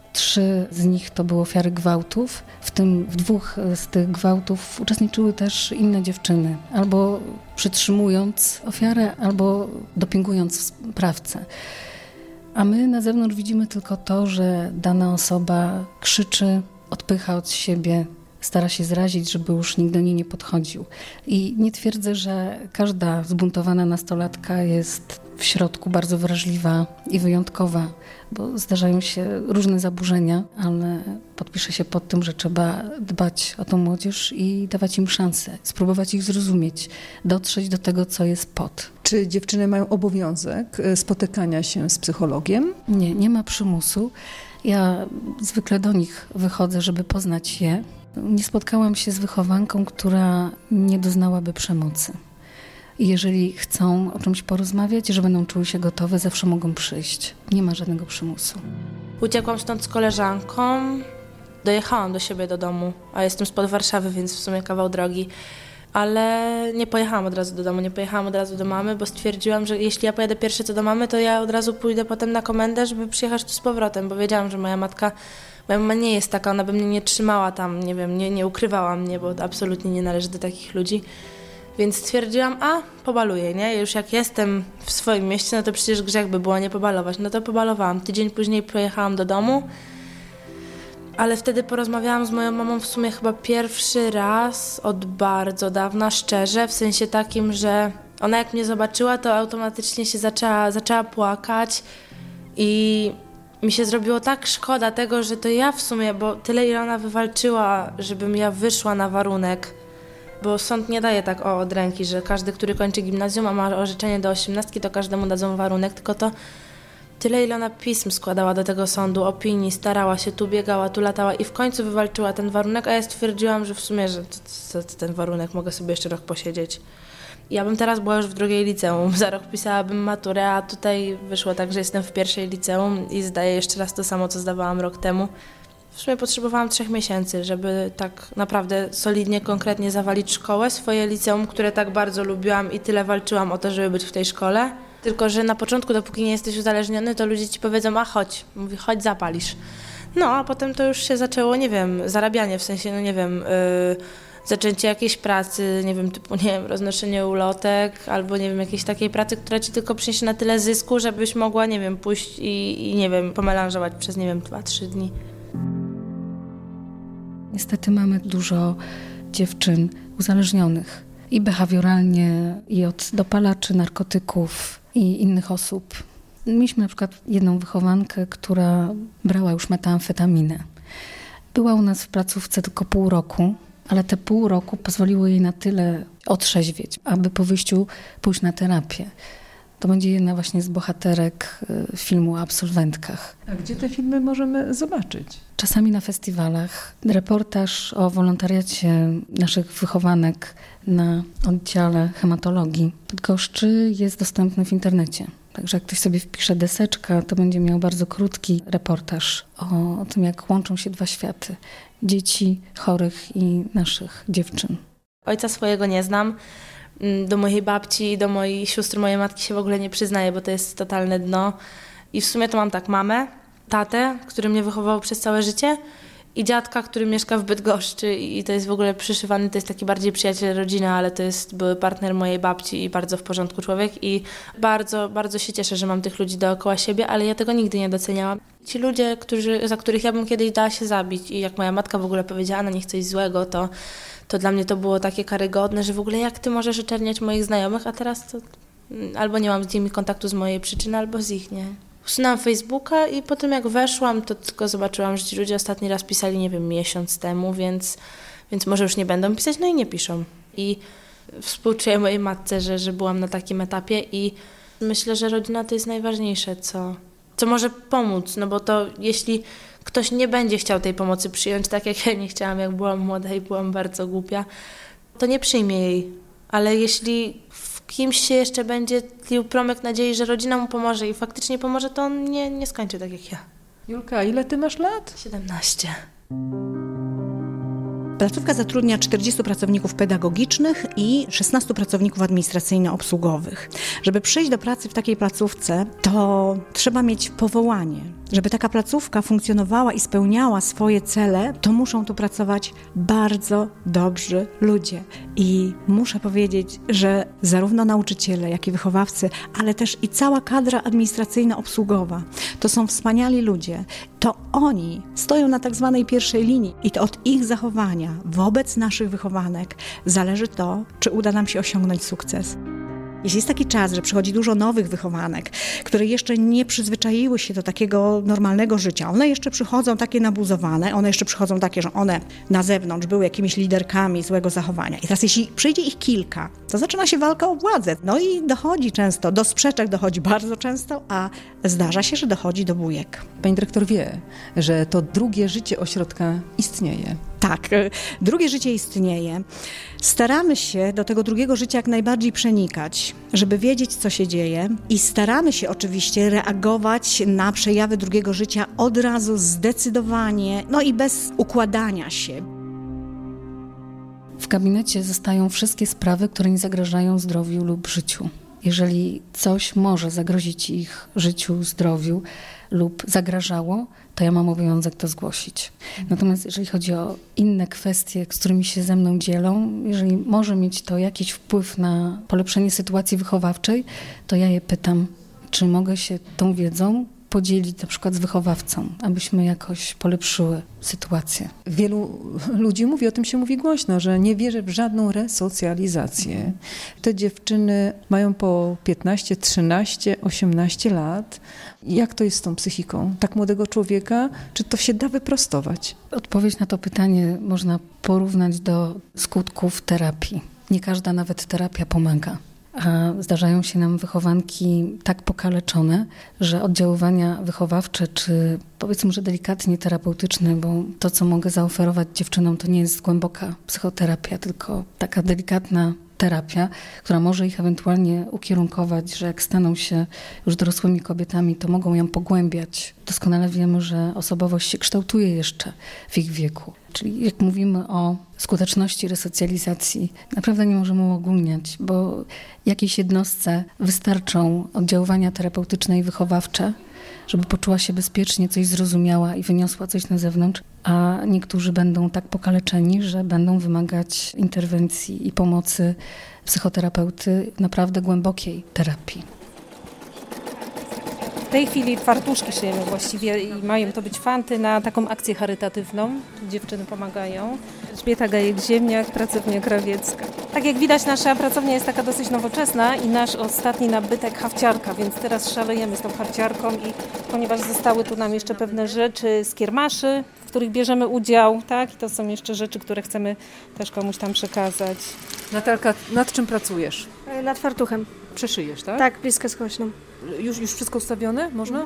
3 z nich to były ofiary gwałtów, w tym w 2 z tych gwałtów uczestniczyły też inne dziewczyny, albo przytrzymując ofiarę, albo dopingując sprawcę. A my na zewnątrz widzimy tylko to, że dana osoba krzyczy, odpycha od siebie, stara się zrazić, żeby już nikt do niej nie podchodził. I nie twierdzę, że każda zbuntowana nastolatka jest w środku bardzo wrażliwa i wyjątkowa, bo zdarzają się różne zaburzenia, ale podpiszę się pod tym, że trzeba dbać o tą młodzież i dawać im szansę, spróbować ich zrozumieć, dotrzeć do tego, co jest pod. Czy dziewczyny mają obowiązek spotykania się z psychologiem? Nie, nie ma przymusu. Ja zwykle do nich wychodzę, żeby poznać je. Nie spotkałam się z wychowanką, która nie doznałaby przemocy. I jeżeli chcą o czymś porozmawiać, że będą czuły się gotowe, zawsze mogą przyjść. Nie ma żadnego przymusu. Uciekłam stąd z koleżanką, dojechałam do siebie do domu, a jestem spod Warszawy, więc w sumie kawał drogi. Ale nie pojechałam od razu do domu, nie pojechałam od razu do mamy, bo stwierdziłam, że jeśli ja pojadę pierwszy co do mamy, to ja od razu pójdę potem na komendę, żeby przyjechać tu z powrotem, bo wiedziałam, że moja mama nie jest taka, ona by mnie nie trzymała tam, nie wiem, nie ukrywała mnie, bo absolutnie nie należy do takich ludzi. Więc stwierdziłam, pobaluję, nie? Już jak jestem w swoim mieście, no to przecież grzech by było nie pobalować. No to pobalowałam. Tydzień później pojechałam do domu, ale wtedy porozmawiałam z moją mamą w sumie chyba pierwszy raz od bardzo dawna, szczerze, w sensie takim, że ona jak mnie zobaczyła, to automatycznie się zaczęła płakać i mi się zrobiło tak szkoda tego, że to ja w sumie, bo tyle ile ona wywalczyła, żebym ja wyszła na warunek, bo sąd nie daje tak od ręki, że każdy, który kończy gimnazjum, a ma orzeczenie do 18, to każdemu dadzą warunek, tylko to tyle ile ona pism składała do tego sądu, opinii, starała się, tu biegała, tu latała i w końcu wywalczyła ten warunek, a ja stwierdziłam, że w sumie, że ten warunek mogę sobie jeszcze rok posiedzieć. Ja bym teraz była już w 2. liceum, za rok pisałabym maturę, a tutaj wyszło tak, że jestem w 1. liceum i zdaję jeszcze raz to samo, co zdawałam rok temu. W sumie potrzebowałam 3 miesięcy, żeby tak naprawdę solidnie, konkretnie zawalić szkołę, swoje liceum, które tak bardzo lubiłam i tyle walczyłam o to, żeby być w tej szkole. Tylko że na początku, dopóki nie jesteś uzależniony, to ludzie ci powiedzą, chodź, mówi, chodź zapalisz. No, a potem to już się zaczęło, nie wiem, zarabianie, w sensie, no nie wiem, zaczęcie jakiejś pracy, nie wiem, typu, nie wiem, roznoszenie ulotek, albo nie wiem, jakiejś takiej pracy, która ci tylko przyniesie na tyle zysku, żebyś mogła, nie wiem, pójść i nie wiem, pomelanżować przez, nie wiem, 2-3 dni. Niestety mamy dużo dziewczyn uzależnionych i behawioralnie, i od dopalaczy, narkotyków i innych osób. Mieliśmy na przykład jedną wychowankę, która brała już metamfetaminę. Była u nas w placówce tylko pół roku, ale te pół roku pozwoliło jej na tyle otrzeźwieć, aby po wyjściu pójść na terapię. To będzie jedna właśnie z bohaterek filmu o absolwentkach. A gdzie te filmy możemy zobaczyć? Czasami na festiwalach. Reportaż o wolontariacie naszych wychowanek na oddziale hematologii w Bydgoszczy jest dostępny w internecie. Także jak ktoś sobie wpisze Deseczka, to będzie miał bardzo krótki reportaż o tym, jak łączą się 2 światy. Dzieci chorych i naszych dziewczyn. Ojca swojego nie znam. Do mojej babci i do mojej sióstr, mojej matki się w ogóle nie przyznaję, bo to jest totalne dno. I w sumie to mam tak mamę, tatę, który mnie wychował przez całe życie i dziadka, który mieszka w Bydgoszczy i to jest w ogóle przyszywany, to jest taki bardziej przyjaciel rodziny, ale to jest były partner mojej babci i bardzo w porządku człowiek i bardzo, bardzo się cieszę, że mam tych ludzi dookoła siebie, ale ja tego nigdy nie doceniałam. Ci ludzie, za których ja bym kiedyś dała się zabić i jak moja matka w ogóle powiedziała na nich coś złego, to dla mnie to było takie karygodne, że w ogóle jak ty możesz oczerniać moich znajomych, a teraz to albo nie mam z nimi kontaktu z mojej przyczyny, albo z ich, nie. Usunęłam Facebooka i potem jak weszłam, to tylko zobaczyłam, że ci ludzie ostatni raz pisali, nie wiem, miesiąc temu, więc może już nie będą pisać, no i nie piszą. I współczuję mojej matce, że byłam na takim etapie i myślę, że rodzina to jest najważniejsze, co może pomóc, no bo to jeśli ktoś nie będzie chciał tej pomocy przyjąć, tak jak ja nie chciałam, jak byłam młoda i byłam bardzo głupia, to nie przyjmie jej. Ale jeśli w kimś się jeszcze będzie tlił promyk nadziei, że rodzina mu pomoże i faktycznie pomoże, to on nie skończy tak jak ja. Julka, ile ty masz lat? 17. Placówka zatrudnia 40 pracowników pedagogicznych i 16 pracowników administracyjno-obsługowych. Żeby przyjść do pracy w takiej placówce, to trzeba mieć powołanie. Żeby taka placówka funkcjonowała i spełniała swoje cele, to muszą tu pracować bardzo dobrzy ludzie. I muszę powiedzieć, że zarówno nauczyciele, jak i wychowawcy, ale też i cała kadra administracyjno-obsługowa, to są wspaniali ludzie. To oni stoją na tak zwanej pierwszej linii i to od ich zachowania wobec naszych wychowanek zależy to, czy uda nam się osiągnąć sukces. Jeśli jest taki czas, że przychodzi dużo nowych wychowanek, które jeszcze nie przyzwyczaiły się do takiego normalnego życia, one jeszcze przychodzą takie nabuzowane, one jeszcze przychodzą takie, że one na zewnątrz były jakimiś liderkami złego zachowania. I teraz jeśli przyjdzie ich kilka, to zaczyna się walka o władzę. No i dochodzi często, do sprzeczek dochodzi bardzo często, a zdarza się, że dochodzi do bujek. Pani dyrektor wie, że to drugie życie ośrodka istnieje. Tak, drugie życie istnieje. Staramy się do tego drugiego życia jak najbardziej przenikać, żeby wiedzieć, co się dzieje i staramy się oczywiście reagować na przejawy drugiego życia od razu, zdecydowanie, no i bez układania się. W gabinecie zostają wszystkie sprawy, które nie zagrażają zdrowiu lub życiu. Jeżeli coś może zagrozić ich życiu, zdrowiu lub zagrażało, to ja mam obowiązek to zgłosić. Natomiast jeżeli chodzi o inne kwestie, z którymi się ze mną dzielą, jeżeli może mieć to jakiś wpływ na polepszenie sytuacji wychowawczej, to ja je pytam, czy mogę się tą wiedzą podzielić na przykład z wychowawcą, abyśmy jakoś polepszyły sytuację. Wielu ludzi mówi, o tym się mówi głośno, że nie wierzy w żadną resocjalizację. Te dziewczyny mają po 15, 13, 18 lat. Jak to jest z tą psychiką tak młodego człowieka? Czy to się da wyprostować? Odpowiedź na to pytanie można porównać do skutków terapii. Nie każda nawet terapia pomaga. A zdarzają się nam wychowanki tak pokaleczone, że oddziaływania wychowawcze, czy powiedzmy, że delikatnie terapeutyczne, bo to, co mogę zaoferować dziewczynom, to nie jest głęboka psychoterapia, tylko taka delikatna terapia, która może ich ewentualnie ukierunkować, że jak staną się już dorosłymi kobietami, to mogą ją pogłębiać. Doskonale wiemy, że osobowość się kształtuje jeszcze w ich wieku. Czyli jak mówimy o skuteczności resocjalizacji, naprawdę nie możemy uogólniać, bo jakiejś jednostce wystarczą oddziaływania terapeutyczne i wychowawcze, żeby poczuła się bezpiecznie, coś zrozumiała i wyniosła coś na zewnątrz, a niektórzy będą tak pokaleczeni, że będą wymagać interwencji i pomocy psychoterapeuty, naprawdę głębokiej terapii. W tej chwili fartuszki szyjemy właściwie i mają to być fanty na taką akcję charytatywną. Dziewczyny pomagają. Elżbieta Gajek-Ziemniak, pracownia krawiecka. Tak jak widać, nasza pracownia jest taka dosyć nowoczesna i nasz ostatni nabytek hafciarka, więc teraz szalejemy z tą hafciarką i ponieważ zostały tu nam jeszcze pewne rzeczy z kiermaszy, w których bierzemy udział, tak? I to są jeszcze rzeczy, które chcemy też komuś tam przekazać. Natalka, nad czym pracujesz? Nad fartuchem. Przeszyjesz, tak? Tak, bliskę skośną. Już wszystko ustawione? Można?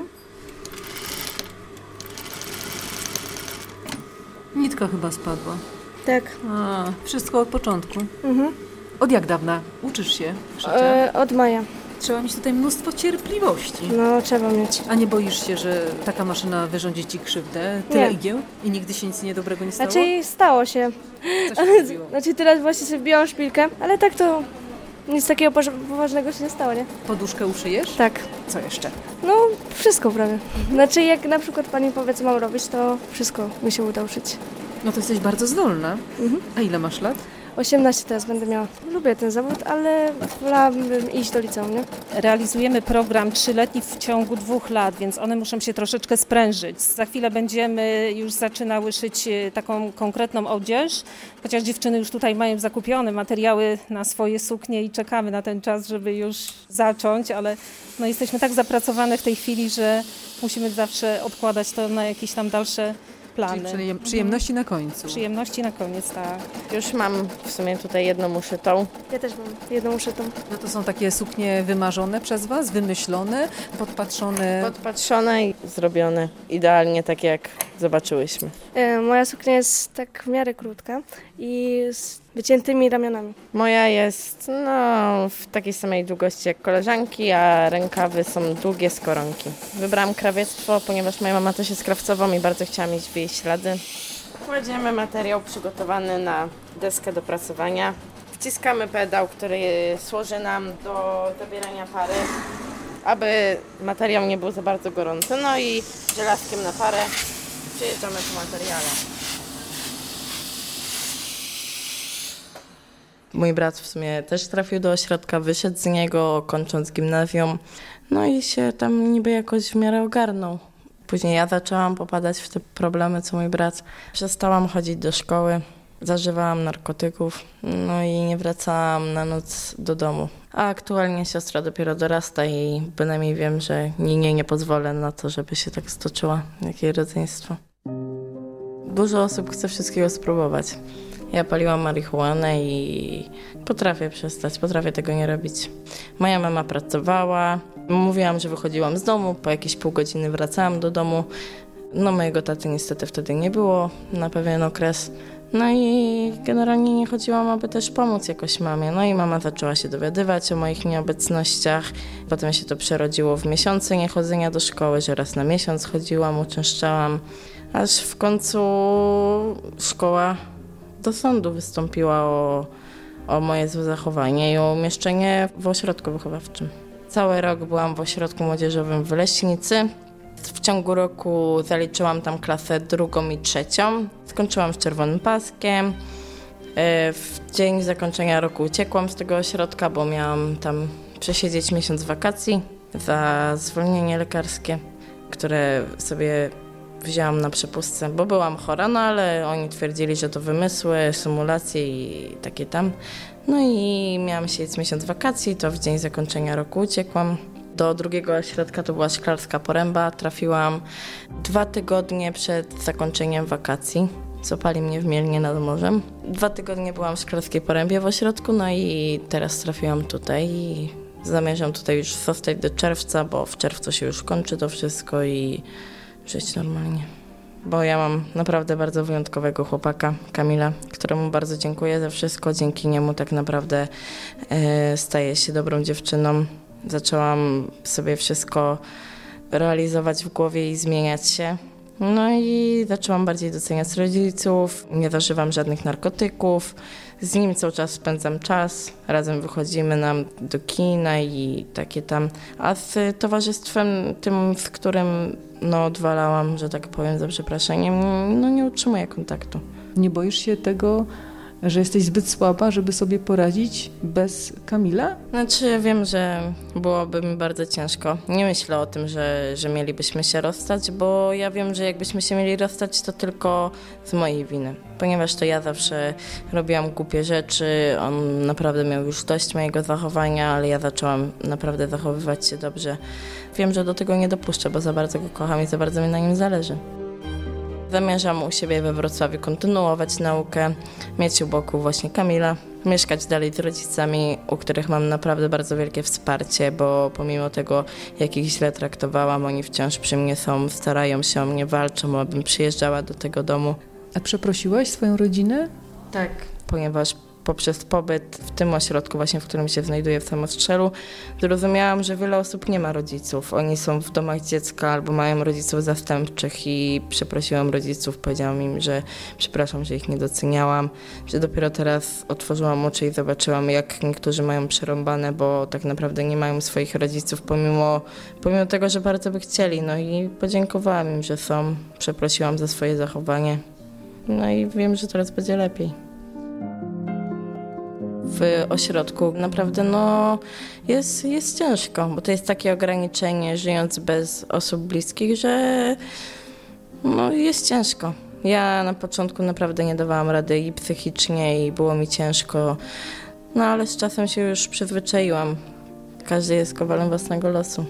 Nitka chyba spadła. Tak. A, wszystko od początku. Od jak dawna uczysz się szycia? Od maja. Trzeba mieć tutaj mnóstwo cierpliwości. No, trzeba mieć. A nie boisz się, że taka maszyna wyrządzi ci krzywdę? Tyle igieł? I nigdy się nic niedobrego nie stało? Znaczy stało się. Co się zrobiło? Znaczy teraz właśnie sobie wbiłam szpilkę, ale tak to nic takiego poważnego się nie stało, nie? Poduszkę uszyjesz? Tak. Co jeszcze? No, wszystko prawie. Znaczy jak na przykład pani powie, co mam robić, to wszystko mi się uda uszyć. No to jesteś bardzo zdolna. A ile masz lat? 18 teraz będę miała. Lubię ten zawód, ale wolałabym iść do liceum, nie? Realizujemy program 3-letni w ciągu 2 lat, więc one muszą się troszeczkę sprężyć. Za chwilę będziemy już zaczynały szyć taką konkretną odzież, chociaż dziewczyny już tutaj mają zakupione materiały na swoje suknie i czekamy na ten czas, żeby już zacząć, ale no jesteśmy tak zapracowane w tej chwili, że musimy zawsze odkładać to na jakieś tam dalsze plany. Czyli przyjemności na końcu. Przyjemności na koniec, tak. Już mam w sumie tutaj jedną uszytą. Ja też mam jedną uszytą. No to są takie suknie wymarzone przez Was, wymyślone, podpatrzone? Podpatrzone i zrobione idealnie tak jak zobaczyłyśmy. Moja suknia jest tak w miarę krótka i z wyciętymi ramionami. Moja jest w takiej samej długości jak koleżanki, a rękawy są długie z koronki. Wybrałam krawiectwo, ponieważ moja mama też jest krawcową i bardzo chciałam iść w jej ślady. Kładziemy materiał przygotowany na deskę do prasowania. Wciskamy pedał, który służy nam do zabierania pary. aby materiał nie był za bardzo gorący. No i żelazkiem na parę przejeżdżamy po materiale. Mój brat w sumie też trafił do ośrodka, wyszedł z niego, kończąc gimnazjum. No i się tam niby jakoś w miarę ogarnął. Później ja zaczęłam popadać w te problemy, co mój brat. Przestałam chodzić do szkoły, zażywałam narkotyków, no i nie wracałam na noc do domu. A aktualnie siostra dopiero dorasta i bynajmniej wiem, że nie pozwolę na to, żeby się tak stoczyła, jakie rodzeństwo. Dużo osób chce wszystkiego spróbować. Ja paliłam marihuanę i potrafię przestać, potrafię tego nie robić. Moja mama pracowała, mówiłam, że wychodziłam z domu, po jakieś pół godziny wracałam do domu. No mojego taty niestety wtedy nie było na pewien okres. No i generalnie nie chodziłam, aby też pomóc jakoś mamie. No i mama zaczęła się dowiadywać o moich nieobecnościach. Potem się to przerodziło w miesiące niechodzenia do szkoły, że raz na miesiąc chodziłam, uczęszczałam. Aż w końcu szkoła do sądu wystąpiła o moje złe zachowanie i o umieszczenie w ośrodku wychowawczym. Cały rok byłam w ośrodku młodzieżowym w Leśnicy. W ciągu roku zaliczyłam tam klasę 2. i 3. Skończyłam z czerwonym paskiem. W dzień zakończenia roku uciekłam z tego ośrodka, bo miałam tam przesiedzieć miesiąc wakacji za zwolnienie lekarskie, które sobie wzięłam na przepustce, bo byłam chora, no ale oni twierdzili, że to wymysły, symulacje i takie tam. No i miałam siedzieć miesiąc wakacji, to w dzień zakończenia roku uciekłam. Do drugiego ośrodka, to była Szklarska Poręba, trafiłam 2 tygodnie przed zakończeniem wakacji. Złapali mnie w Mielnie nad morzem. 2 tygodnie byłam w Szklarskiej Porębie w ośrodku, no i teraz trafiłam tutaj i zamierzam tutaj już zostać do czerwca, bo w czerwcu się już kończy to wszystko i żyć normalnie. Bo ja mam naprawdę bardzo wyjątkowego chłopaka, Kamila, któremu bardzo dziękuję za wszystko. Dzięki niemu tak naprawdę staję się dobrą dziewczyną. Zaczęłam sobie wszystko realizować w głowie i zmieniać się. No i zaczęłam bardziej doceniać rodziców, nie zażywam żadnych narkotyków, z nim cały czas spędzam czas, razem wychodzimy do kina i takie tam. A z towarzystwem tym, z którym odwalałam, że tak powiem za przeproszeniem, nie utrzymuję kontaktu. Nie boisz się tego, że jesteś zbyt słaba, żeby sobie poradzić bez Kamila? Znaczy wiem, że byłoby mi bardzo ciężko. Nie myślę o tym, że mielibyśmy się rozstać, bo ja wiem, że jakbyśmy się mieli rozstać, to tylko z mojej winy. Ponieważ to ja zawsze robiłam głupie rzeczy, on naprawdę miał już dość mojego zachowania, ale ja zaczęłam naprawdę zachowywać się dobrze. Wiem, że do tego nie dopuszczę, bo za bardzo go kocham i za bardzo mi na nim zależy. Zamierzam u siebie we Wrocławiu kontynuować naukę, mieć u boku właśnie Kamila, mieszkać dalej z rodzicami, u których mam naprawdę bardzo wielkie wsparcie, bo pomimo tego, jak ich źle traktowałam, oni wciąż przy mnie są, starają się o mnie, walczą, abym przyjeżdżała do tego domu. A przeprosiłaś swoją rodzinę? Tak, ponieważ poprzez pobyt w tym ośrodku, właśnie w którym się znajduję w Samostrzelu, zrozumiałam, że wiele osób nie ma rodziców. Oni są w domach dziecka albo mają rodziców zastępczych i przeprosiłam rodziców, powiedziałam im, że przepraszam, że ich nie doceniałam, że dopiero teraz otworzyłam oczy i zobaczyłam, jak niektórzy mają przerąbane, bo tak naprawdę nie mają swoich rodziców, pomimo tego, że bardzo by chcieli. No i podziękowałam im, że są, przeprosiłam za swoje zachowanie. No i wiem, że teraz będzie lepiej. W ośrodku naprawdę jest ciężko, bo to jest takie ograniczenie, żyjąc bez osób bliskich, że jest ciężko. Ja na początku naprawdę nie dawałam rady i psychicznie, i było mi ciężko, ale z czasem się już przyzwyczaiłam. Każdy jest kowalem własnego losu.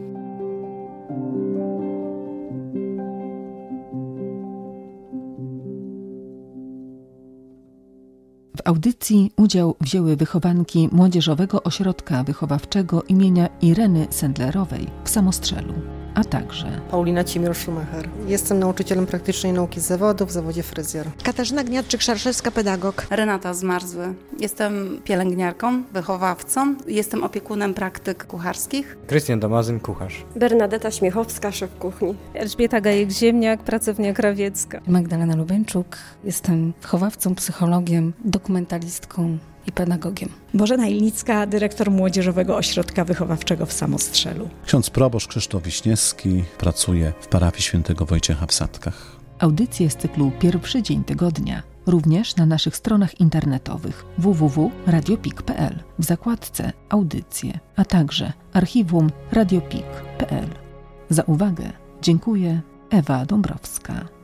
W audycji udział wzięły wychowanki Młodzieżowego Ośrodka Wychowawczego imienia Ireny Sendlerowej w Samostrzelu, a także Paulina Cimir-Schumacher. Jestem nauczycielem praktycznej nauki z zawodu w zawodzie fryzjer. Katarzyna Gniadczyk-Szarszewska, pedagog. Renata Zmarzły. Jestem pielęgniarką, wychowawcą. Jestem opiekunem praktyk kucharskich. Krystian Damazyn, kucharz. Bernadeta Śmiechowska, szef kuchni. Elżbieta Gajek-Ziemniak, pracownia krawiecka. Magdalena Lubeńczuk. Jestem wychowawcą, psychologiem, dokumentalistką i pedagogiem. Bożena Ilnicka, dyrektor Młodzieżowego Ośrodka Wychowawczego w Samostrzelu. Ksiądz proboszcz Krzysztof Wiśniewski pracuje w parafii świętego Wojciecha w Sadkach. Audycje z cyklu Pierwszy dzień tygodnia również na naszych stronach internetowych www.radiopik.pl w zakładce Audycje, a także archiwum radiopik.pl. Za uwagę dziękuję, Ewa Dąbrowska.